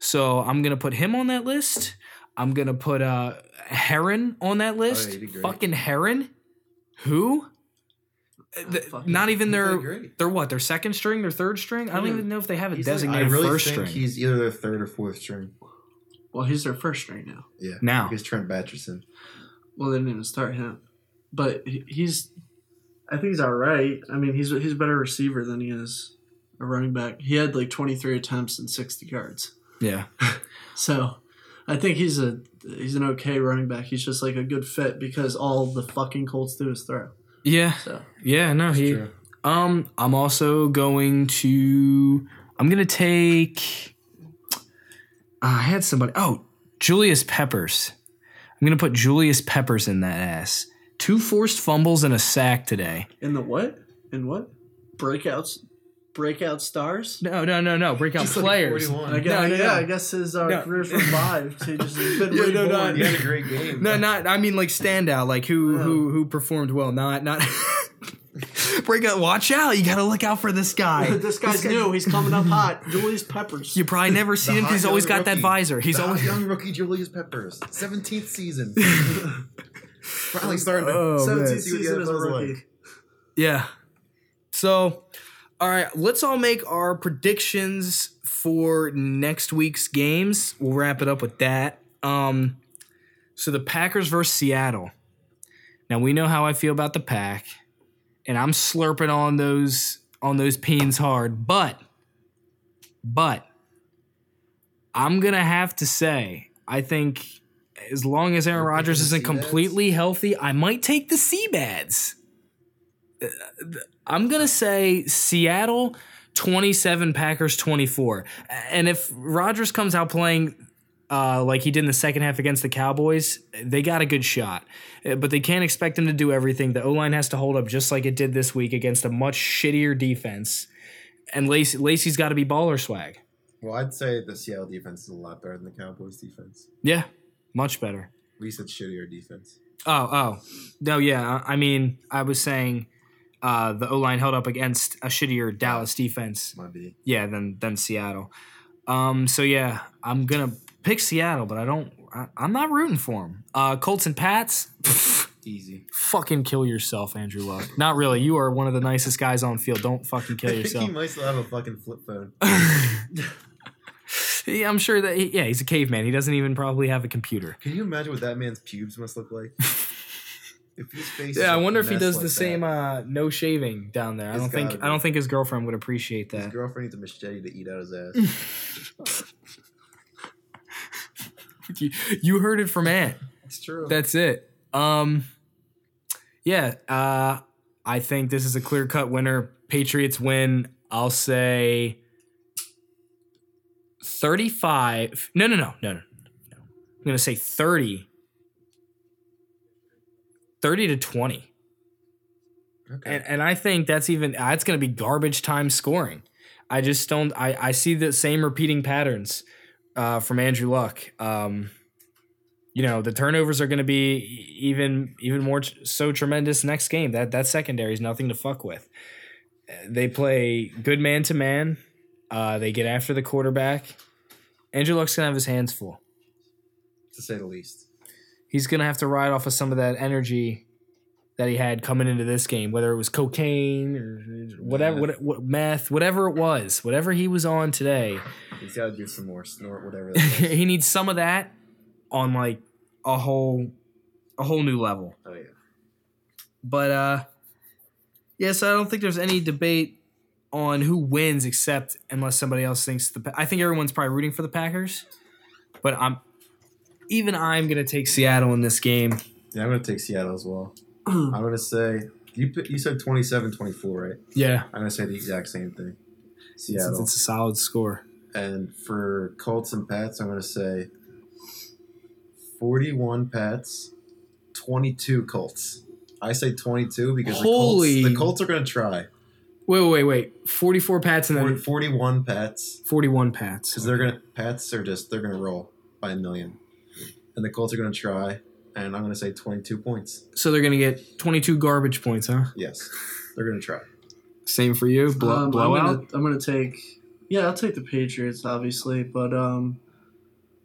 So I'm going to put him on that list. I'm going to put uh, Heron on that list. he did great. Fucking Heron? Who? The- fucking- not even he their, played great. their what? Their second string? Their third string? I don't Yeah. even know if they have a He's like- designated I really first think string. he's either their third or fourth string. Well, he's their first string now. Yeah. Now. Because Trent Batcherson. Well, they didn't even start him, but he- he's. I think he's all right. I mean, he's he's a better receiver than he is a running back. He had like twenty-three attempts and sixty yards. Yeah. So, I think he's a he's an okay running back. He's just like a good fit because all the fucking Colts do is throw. Yeah. So Yeah, no, he. True. Um, I'm also going to. I'm gonna take. Uh, I had somebody. Oh, Julius Peppers. I'm gonna put Julius Peppers in that ass. Two forced fumbles and a sack today. in the what? In what? Breakouts, breakout stars. No, no, no, no. Breakout Just like players. forty-one. I guess, No, no, yeah, no. I guess his uh, No. career's revived. He just has been Yeah, no, reborn. no, He had a great game. No, not. I mean, like standout. Like who, Yeah. who, who performed well. Not, not. Breakout. Watch out! You gotta look out for this guy. this guy's new. He's coming up hot. Julius Peppers. You probably never seen The him hot because he's always young got that rookie. visor. He's the always. hot young rookie Julius Peppers. seventeenth season. Finally starting to Oh, man. seventeenth see what the season as a N F L's rookie. like. Yeah. So, all right, let's all make our predictions for next week's games. We'll wrap it up with that. Um, so the Packers versus Seattle. Now we know how I feel about the Pack, and I'm slurping on those on those peens hard. But, but I'm gonna have to say, I think as long as Aaron You're Rodgers picking the isn't Seabads? completely healthy, I might take the Seabads. I'm gonna say Seattle twenty-seven, Packers twenty-four. And if Rodgers comes out playing uh, like he did in the second half against the Cowboys, they got a good shot. Uh, But they can't expect him to do everything. The O-line has to hold up just like it did this week against a much shittier defense. And Lacey, Lacey's got to be baller swag. Well, I'd say the Seattle defense is a lot better than the Cowboys defense. Yeah, much better. We said shittier defense. Oh, oh. No, yeah. I I mean, I was saying uh, the O-line held up against a shittier Dallas defense. Might be. Yeah, than than Seattle. Um, so yeah, I'm gonna pick Seattle, but I don't. I, I'm not rooting for them. Uh, Colts and Pats. Pff, Easy. fucking kill yourself, Andrew Luck. Not really. You are one of the nicest guys on field. Don't fucking kill I think yourself. he might still have a fucking flip phone. Yeah, I'm sure that. He, yeah, he's a caveman. He doesn't even probably have a computer. Can you imagine what that man's pubes must look like? If his face. Yeah, I is wonder a if he mess does like the same that, uh, no shaving down there. I It's don't think. gotta I don't be. think his girlfriend would appreciate His that. girlfriend needs a machete to eat out his ass. you, you heard it from Ant. It's true. That's it. Um, yeah, uh, I think this is a clear cut winner. Patriots win. I'll say thirty-five. No, no, no, no, no, no. I'm gonna say thirty. thirty to twenty. okay. And and I think that's even that's going to be garbage time scoring. I just don't. I, I see the same repeating patterns uh, from Andrew Luck. Um, you know, the turnovers are going to be even even more t- so tremendous next game. That that secondary is nothing to fuck with. They play good man to man. Uh, They get after the quarterback. Andrew Luck's going to have his hands full. to say the least. He's going to have to ride off of some of that energy that he had coming into this game, whether it was cocaine or whatever, Meth. what, what, meth, whatever it was, whatever he was on today. He's got to do some more snort, whatever that is. He needs some of that on like a whole, a whole new level. Oh, yeah. But uh, yes, I don't think there's any debate on who wins, except unless somebody else thinks the. Pa- I think everyone's probably rooting for the Packers, but I'm even I'm gonna take Seattle in this game. Yeah, I'm going to take Seattle as well. I'm going to say, you put- you said twenty-seven twenty-four, right? Yeah, I'm going to say the exact same thing. it's, Seattle. it's a solid score. And for Colts and Pats, I'm going to say forty-one Pats, twenty-two Colts. I say twenty-two because Holy- the Colts, the Colts are going to try. Wait, wait, wait, wait. forty-four Pats and then forty-one Pats forty-one Pats. because they're going to Pats are just they're going to roll by a million, and the Colts are going to try. And I'm going to say twenty-two points. So they're gonna get twenty-two garbage points, huh? Yes, they're going to try. Same for you. Blow, Um, I'm blowout. gonna, I'm gonna take. Yeah, I'll take the Patriots, obviously, but um,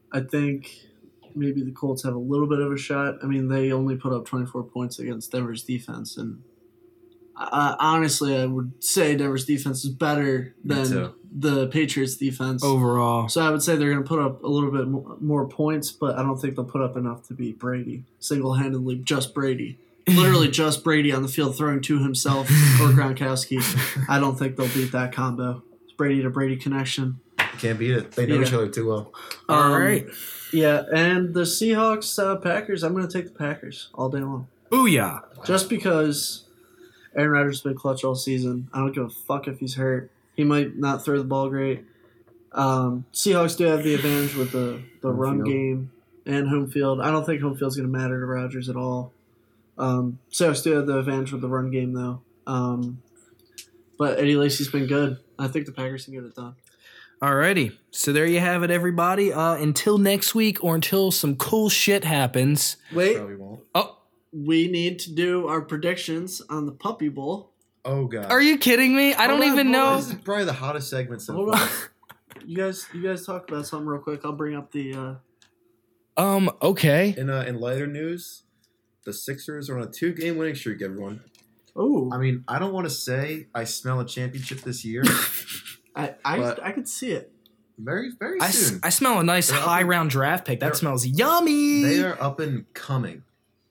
I think maybe the Colts have a little bit of a shot. I mean, they only put up twenty-four points against Denver's defense, and I, honestly, I would say Denver's defense is better than the Patriots' defense overall. So I would say they're going to put up a little bit more, more points, but I don't think they'll put up enough to beat Brady single-handedly. Just Brady, literally just Brady on the field throwing to himself or Gronkowski. I don't think they'll beat that combo. It's Brady to Brady connection. Can't beat it. They know Yeah. each other too well. All Um, right. Yeah, and the Seahawks, uh, Packers, I'm going to take the Packers all day long. Booyah. Just because Aaron Rodgers has been clutch all season. I don't give a fuck if he's hurt. He might not throw the ball great. Um, Seahawks do have the advantage with the, the Home run field. game and home field. I don't think home field's going to matter to Rodgers at all. Um, Seahawks do have the advantage with the run game, though. Um, but Eddie Lacy's been good. I think the Packers can get it done. Alrighty. So there you have it, everybody. Uh, until next week or until some cool shit happens. Wait, Probably won't. Oh, we need to do our predictions on the Puppy Bowl. Oh god. are you kidding me? I don't Hold on, even hold know. on. This is probably the hottest segment so Hold far. on. You guys, you guys talk about something real quick. I'll bring up the. Uh, Um, okay. In uh, in lighter news, the Sixers are on a two-game winning streak. Everyone. oh, I mean, I don't want to say I smell a championship this year. I I, but- I could see it. very very I, s- soon. I smell a nice They're up high in- round draft pick. That they're- smells yummy. They are up and coming.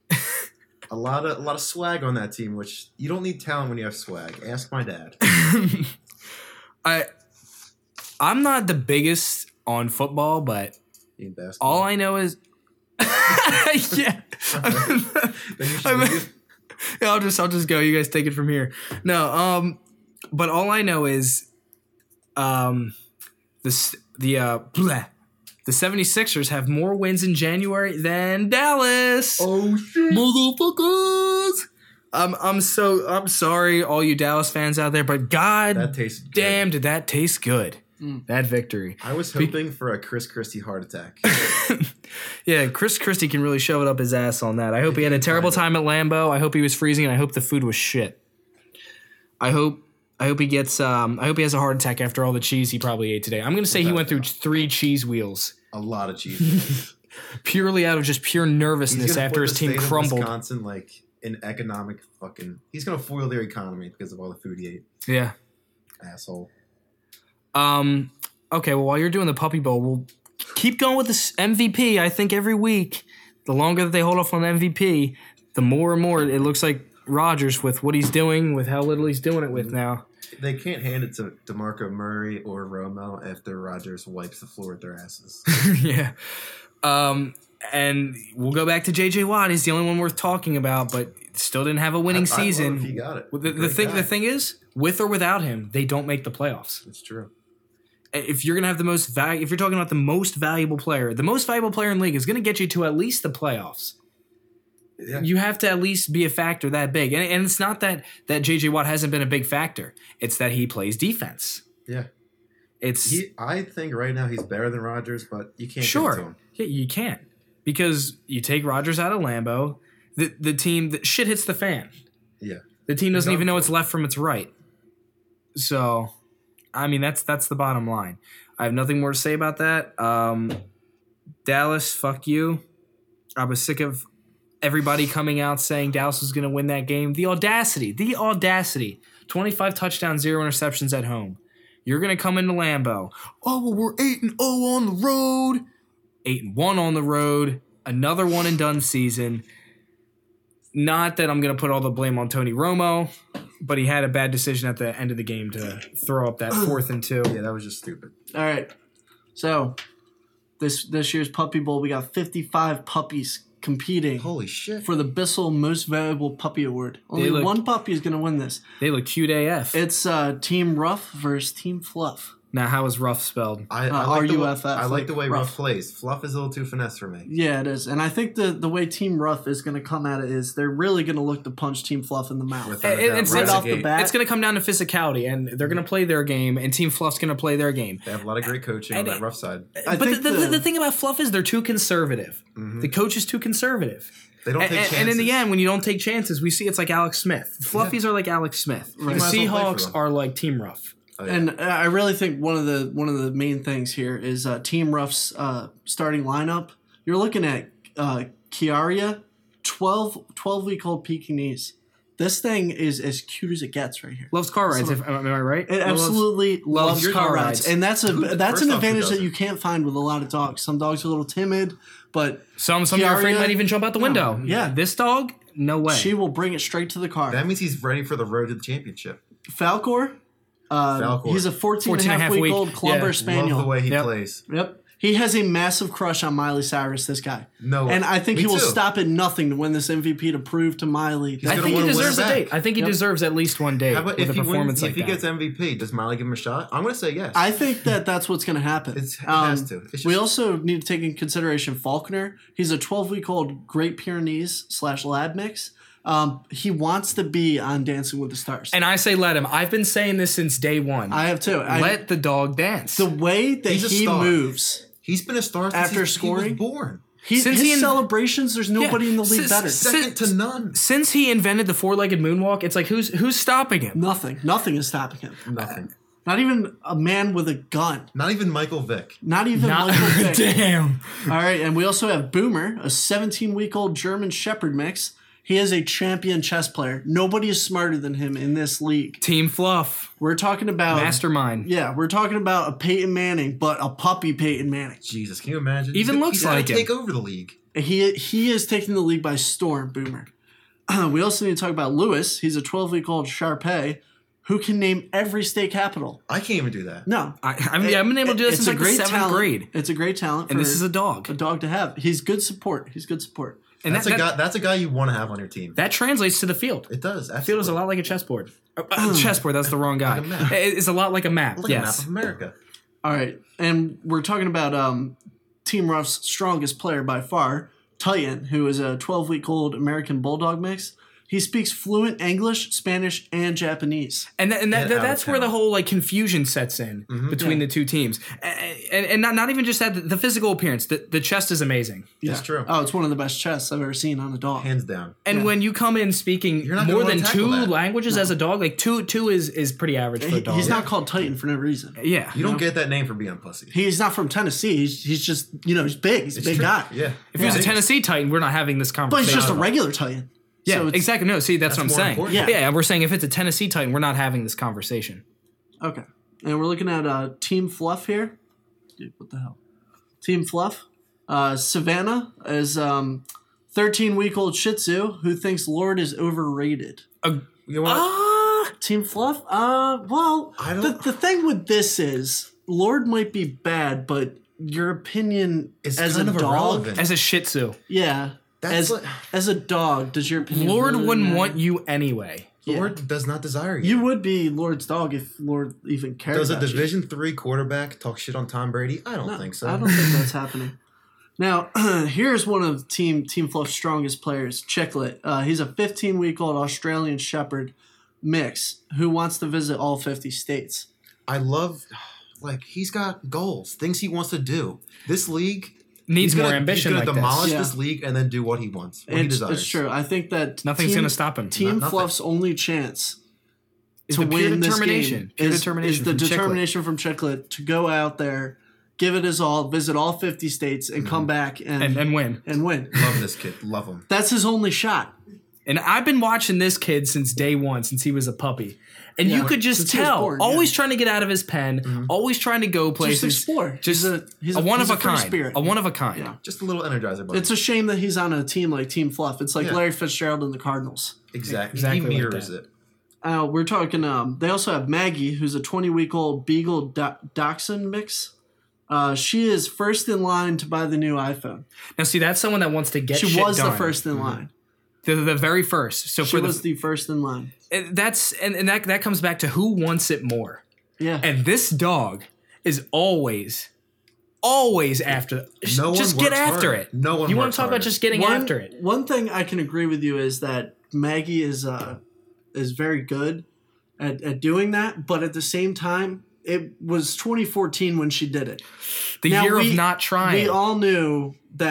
a lot of a lot of swag on that team, which you don't need talent when you have swag. Ask my dad. I I'm not the biggest on football, but In basketball. all I know is yeah. Then you should I'm- leave. Yeah, I'll just I'll just go. You guys take it from here. No, um, but all I know is, um, this the uh, bleh, the 76ers have more wins in January than Dallas. Oh shit! Motherfuckers! I'm I'm so I'm sorry, all you Dallas fans out there, but God That tastes good. damn, did that taste good? Mm. That victory. I was hoping for a Chris Christie heart attack. Yeah, Chris Christie can really shove it up his ass on that. I hope If he had he a can terrible find time at Lambeau. I hope he was freezing, and I hope the food was shit. I hope I hope he gets um I hope he has a heart attack after all the cheese he probably ate today. I'm gonna say he went through three cheese wheels A lot of cheese. purely out of just pure He's nervousness gonna after put his the team state of crumbled. Wisconsin like in economic fucking. He's gonna foil their economy because of all the food he ate. Yeah. Asshole. Um. Okay. Well, while you're doing the Puppy Bowl, we'll keep going with this M V P. I think every week, the longer that they hold off on M V P, the more and more it looks like Rodgers with what he's doing, with how little he's doing it with now. They can't hand it to DeMarco Murray or Romo after Rodgers wipes the floor with their asses. Yeah. Um. And we'll go back to J J Watt. He's the only one worth talking about, but still didn't have a winning I- I love season. if he got it. Well, The, the Great thing, guy. the thing is, with or without him, they don't make the playoffs. It's true. If you're gonna have the most value, if you're talking about the most valuable player, the most valuable player in the league is gonna get you to at least the playoffs. Yeah. You have to at least be a factor that big, and, and it's not that that J J Watt hasn't been a big factor. It's that he plays defense. Yeah. It's He, I think right now he's better than Rodgers, but you can't sure. give it to him. Yeah, you can't because you take Rodgers out of Lambeau, the the team the shit hits the fan. Yeah. The team doesn't He's even up know for what's left from its right. So, I mean, that's that's the bottom line. I have nothing more to say about that. Um, Dallas, fuck you. I was sick of everybody coming out saying Dallas was going to win that game. The audacity, the audacity. twenty-five touchdowns, zero interceptions at home. You're going to come into Lambeau. Oh, well, we're eight and oh on the road. eight and one on the road. Another one and done season. Not that I'm going to put all the blame on Tony Romo, but he had a bad decision at the end of the game to throw up that fourth and two. Yeah, that was just stupid. All right. So this this year's Puppy Bowl, we got fifty-five puppies competing Holy shit. for the Bissell Most Valuable Puppy Award. Only look- one puppy is going to win this. They look cute A F. It's uh, Team Rough versus Team Fluff. Now, how is rough spelled? I, Uh, I like the way, R U F F, I like like the way rough. Ruff plays. Fluff is a little too finesse for me. Yeah, it is. And I think the, the way Team Rough is going to come at it is they're really going to look to punch Team Fluff in the mouth. Without a It- doubt, it's, right it's- off the gate. bat. it's going to come down to physicality, and they're going to play their game, and Team Fluff's going to play their game. They have a lot of great coaching And on it- that rough side. I but the, think the, the, the- thing about Fluff is they're too conservative. Mhm. The coach is too conservative. They don't And, take and- chances. and in the end, when you don't take chances, we see it's like Alex Smith. Fluffies are like Alex Smith. He The might as well play for Seahawks them. are like Team Rough. Oh, yeah. And I really think one of the one of the main things here is uh, Team Rough's uh, starting lineup. You're looking at uh, Chiaria, twelve, twelve week old Pekingese. This thing is as cute as it gets right here. Loves car rides. So- if, am I right? It absolutely loves, loves car car rides. rides. And that's a Who- that's first an off, who advantage that doesn't? you can't find with a lot of dogs. Some dogs are a little timid, but Some some are afraid Chiaria- might even jump out the window. Yeah. This dog, no way. she will bring it straight to the car. That means he's ready for the road to the championship. Falcor, uh, Falcor. he's a fourteen, fourteen and a half week, week. old Clumber Yeah. Spaniel. Love the way he Yep. plays. Yep. He has a massive crush on Miley Cyrus, this guy. No, And I think me he will too. stop at nothing to win this M V P to prove to Miley. He's I gonna think he wanna win deserves her a back. date. I think he Yep. deserves at least one date How about with if a he performance wins? like If he that. gets M V P, does Miley give him a shot? I'm gonna say yes. I think that that's what's going to happen. It's- it Um, has to. It's we just- also need to take in consideration Faulkner. He's a twelve-week-old Great Pyrenees slash lab mix. Um, he wants to be on Dancing with the Stars. And I say let him. I've been saying this since day one. I have too. I, let the dog dance. the way that He's a he star. moves, He's been a star since After he's- scoring? he was born. he, Since his he in- celebrations, there's nobody Yeah. in the league Since- better. since- Second to none. Since he invented the four-legged moonwalk, it's like who's who's stopping him? Nothing. Nothing is stopping him. Nothing. Not even a man with a gun. Not even Michael Vick. Not even Not, Michael Vick. damn. All right, and we also have Boomer, a seventeen-week-old German Shepherd mix. He is a champion chess player. Nobody is smarter than him in this league. Team Fluff, We're talking about mastermind. Yeah, we're talking about a Peyton Manning, but a puppy Peyton Manning. Jesus, can you imagine? Even He's- looks he's gonna like him. take over the league. He he is taking the league by storm, Boomer. We also need to talk about Lewis. He's a twelve-week-old Sharpei who can name every state capital. I can't even do that. No, I, I mean, I've been able to do this it's since a like the great seventh talent. grade, It's a great talent, and for this is a dog. a dog to have. He's good support. He's good support. And That's that, a that, guy. That's a guy you want to have on your team. that translates to the field. It does. The field is a lot like a chessboard. Uh, uh, chessboard. That's the wrong guy. Like a map. It- It's a lot like a map. like yes. a map of America. All right, and we're talking about um, Team Rough's strongest player by far, Titan, who is a twelve-week-old American Bulldog mix. He speaks fluent English, Spanish, and Japanese. And that, and that, Get that- out of that's where the town. whole like confusion sets in between Yeah. the two teams, and, and, and not, not even just that. The, the physical appearance, the, the chest is amazing. It's true. Oh, it's one of the best chests I've ever seen on a dog. Hands down. And Yeah. when you come in speaking You're not more gonna than wanna two tackle that. languages as a dog, like two two is is pretty average for a He- dog. he's not called Titan for no reason. Yeah. You don't get that name for being a pussy. He's not from Tennessee. He's, he's just, you know, he's big. He's a It's big true. guy. Yeah. If he was Yeah. a Tennessee Titan, we're not having this But conversation. he's just a regular Titan. Yeah, So it's- exactly. No, see, that's, That's what I'm more saying. important. Yeah. Yeah, we're saying if it's a Tennessee Titan, we're not having this conversation. Okay. And we're looking at uh, Team Fluff here. Dude, what the hell? Team Fluff. Uh, Savannah is um, thirteen-week-old Shih Tzu who thinks Lord is overrated. Uh, You know what? ah, Team Fluff? Uh, well, I the, don't- the thing with this is Lord might be bad, but your opinion It's as kind a of dog, irrelevant. as a Shih Tzu, yeah, That's as like- as a dog, does your opinion Lord really wouldn't matter? want you anyway. Yeah. Lord does not desire you. You would be Lord's dog if Lord even cared. Does a about you. Division three quarterback talk shit on Tom Brady? I don't No, think so. I don't think that's happening. Now, here's one of Team Team Fluff's strongest players, Chicklet. Uh, he's a fifteen-week-old Australian Shepherd mix who wants to visit all fifty states. I love, like, he's got goals, things he wants to do. This league Needs he's more gonna, ambition He's like gonna demolish this. Yeah. this league and then do what he wants, what he It's, desires. it's true. I think that Nothing's Team- going to stop him. Team nothing. Fluff's only chance Is to the pure win this determination. game Pure is, determination is the from Chicklet. determination from Chicklet to go out there, give it his all, visit all fifty states, and come back and, and and, and win. win. Love this kid. Love him. That's his only shot. And I've been watching this kid since day one, since he was a puppy. And you Yeah, could just since he was tell, born, always yeah. trying to get out of his pen, always trying to go Just places. explore. Just He's a, he's a, one he's of a, free kind. Spirit. A one of a kind. Yeah. Just a little energizer bunny. It's a shame that he's on a team like Team Fluff. It's like Yeah. Larry Fitzgerald and the Cardinals. exactly. exactly He like mirrors that. it. Uh, we're talking. Um, they also have Maggie, who's a twenty-week-old Beagle do- Dachshund mix. Uh, she is first in line to buy the new iPhone. Now, see, that's someone that wants to get She shit was done. the first in line. The, the very first. So She for the, was the first in line. and that's and, and that that comes back to who wants it more. Yeah. And this dog is always, always after. No one just get works after harder. it. No one You want works to talk about harder. just getting one, after it? One thing I can agree with you is that Maggie is uh is very good at, at doing that, but at the same time, it was twenty fourteen when she did it. The Now, year we- of not trying. We all knew that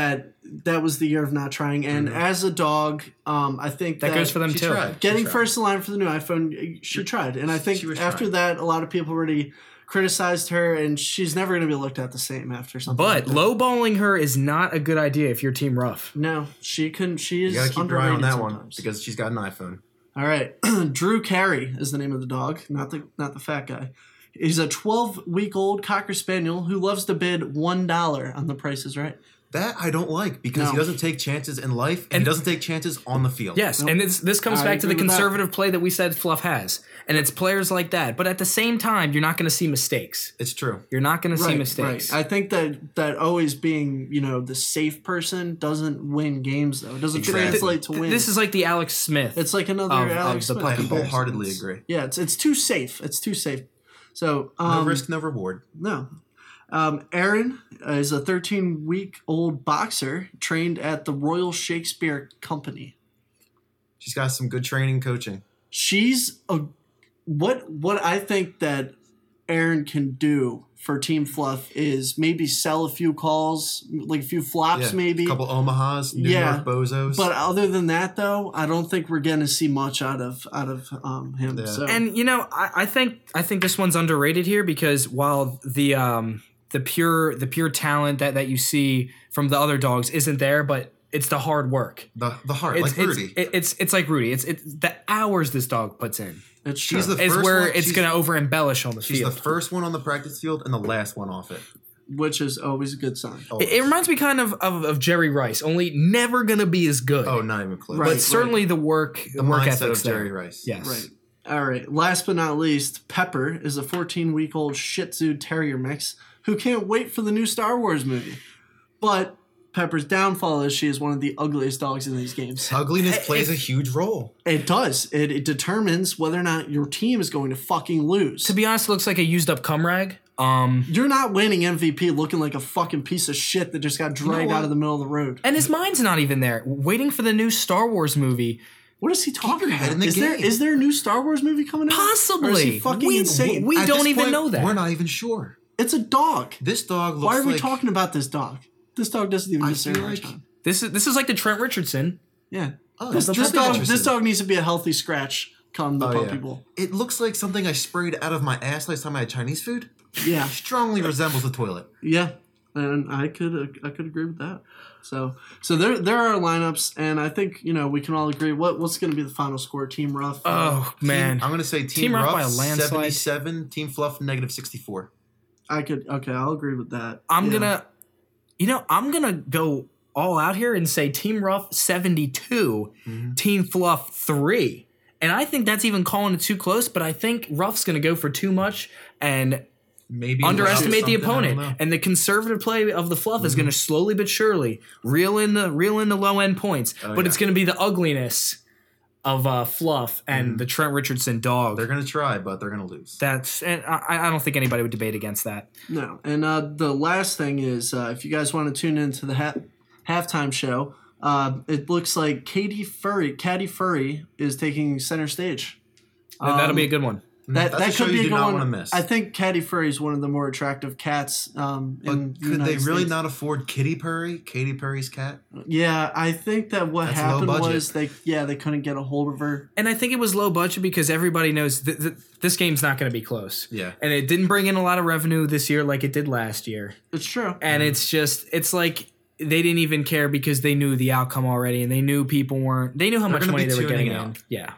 that was the year of not trying. And Mhm. as a dog, um, I think That that, goes for them She too. tried. She getting tried. first in line for the new iPhone, she tried. And I think She was after trying. that, a lot of people already criticized her, and she's never going to be looked at the same after something. But like that. lowballing her is not a good idea if you're Team Rough. No, she couldn't. She is You gotta keep your eye underrated on that one sometimes. because she's got an iPhone. All right, Drew Carey is the name of the dog, not the not the fat guy. He's a twelve-week-old Cocker Spaniel who loves to bid one dollar on The Price is Right. That I don't like because No. he doesn't take chances in life and, And- he doesn't take chances on the field. Yes, Nope. and this this comes I back to the agree with that. conservative play that we said Fluff has, and it's players like that. But at the same time, you're not going to see mistakes. It's true. You're not going to see Right, mistakes. right. I think that that always being you know the safe person doesn't win games though. It doesn't Exactly. translate to win. This is like the Alex Smith. it's like another of- of Alex the Smith. I puppy bears. wholeheartedly agree. Yeah, it's it's too safe. It's too safe. So No um, risk, no reward. No. Um, Erin is a thirteen-week-old boxer trained at the Royal Shakespeare Company. She's got some good training, coaching. She's a what what I think that Erin can do for Team Fluff is maybe sell a few calls, like a few flops, Yeah, maybe. a couple Omahas, New Yeah, York Bozos. But other than that, though, I don't think we're going to see much out of out of um, him. Yeah. So And you know, I, I think I think this one's underrated here because while the um the pure the pure talent that, that you see from the other dogs isn't there, but it's the hard work. the the heart, It's like it's, Rudy. it- it's it's like Rudy. It's it's the hours this dog puts in it's true. She's the is first where one- it's she's- going to over embellish on the She's field. the first one on the practice field and the last one off it. which is always a good sign. Oh, It, it reminds me kind of, of of Jerry Rice, only never going to be as good. oh not even close. Right. but certainly the work The the work mindset ethic's of there. Jerry Rice. Yes. Right. All right. Last but not least, Pepper is a fourteen-week-old Shih Tzu Terrier mix who can't wait for the new Star Wars movie. But Pepper's downfall is she is one of the ugliest dogs in these games. Ugliness If- plays a huge role. It does. It, it determines whether or not your team is going to fucking lose. To be honest, it looks like a used up cum rag. Um, You're not winning M V P looking like a fucking piece of shit that just got dragged what? out of the middle of the road. and his mind's not even there. Waiting for the new Star Wars movie. What is he talking your head about? in the Is there game. is there a new Star Wars movie coming out? Possibly. Or is he fucking We- insane? we- At don't this even point, know that. We're not even sure. It's a dog. This dog looks Why are we like, talking about this dog? This dog doesn't even I deserve feel our like- time. This is this is like the Trent Richardson. Yeah. Oh, This, that's this pretty dog, interesting. this dog needs to be a healthy scratch come the Oh, puppy yeah. bowl. It looks like something I sprayed out of my ass last time I had Chinese food. Yeah, Strongly resembles the toilet. yeah, and I could I could agree with that. So so there there are our lineups, and I think you know we can all agree what what's going to be the final score. Team Rough. Oh man, I'm going to say Team, Team Rough Rough by a landslide. seventy-seven, Team Fluff negative sixty-four. I could okay, I'll agree with that. I'm Yeah. gonna, you know, I'm gonna go all out here and say Team Rough seventy-two, Mm-hmm. Team Fluff three, and I think that's even calling it too close. But I think Rough's gonna go for too much and Maybe underestimate the something, I don't opponent, know. and the conservative play of the Fluff is Mm-hmm. gonna slowly but surely reel in the reel in the low end points. Oh, but yeah. it's gonna be the ugliness of uh, Fluff and Mhm. the Trent Richardson dog. They're going to try, but they're going to lose. That's and I, I don't think anybody would debate against that. No, and uh, the last thing is uh, if you guys want to tune into the ha- halftime show, uh, it looks like Katie Furry, Caddy Furry is taking center stage. That'll Um, be a good one. That, That's that a show could be you a do good not one. want to miss. I think Caddy Furry is one of the more attractive cats. Um, But in the could they United really States. not afford Kitty Purry, Katy Perry's cat? Yeah, I think that what That's low happened budget. was they yeah they couldn't get a hold of her. And I think it was low budget because everybody knows th- th- this game's not going to be close. Yeah. And it didn't bring in a lot of revenue this year like it did last year. It's true. And it's just, it's like they didn't even care because they knew the outcome already and they knew people weren't, they knew how They're much gonna money be they were tuning getting out. in. Yeah.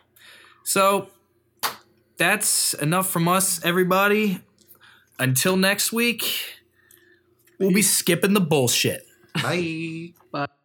So that's enough from us, everybody. Until next week, we'll be skipping the bullshit. Bye. But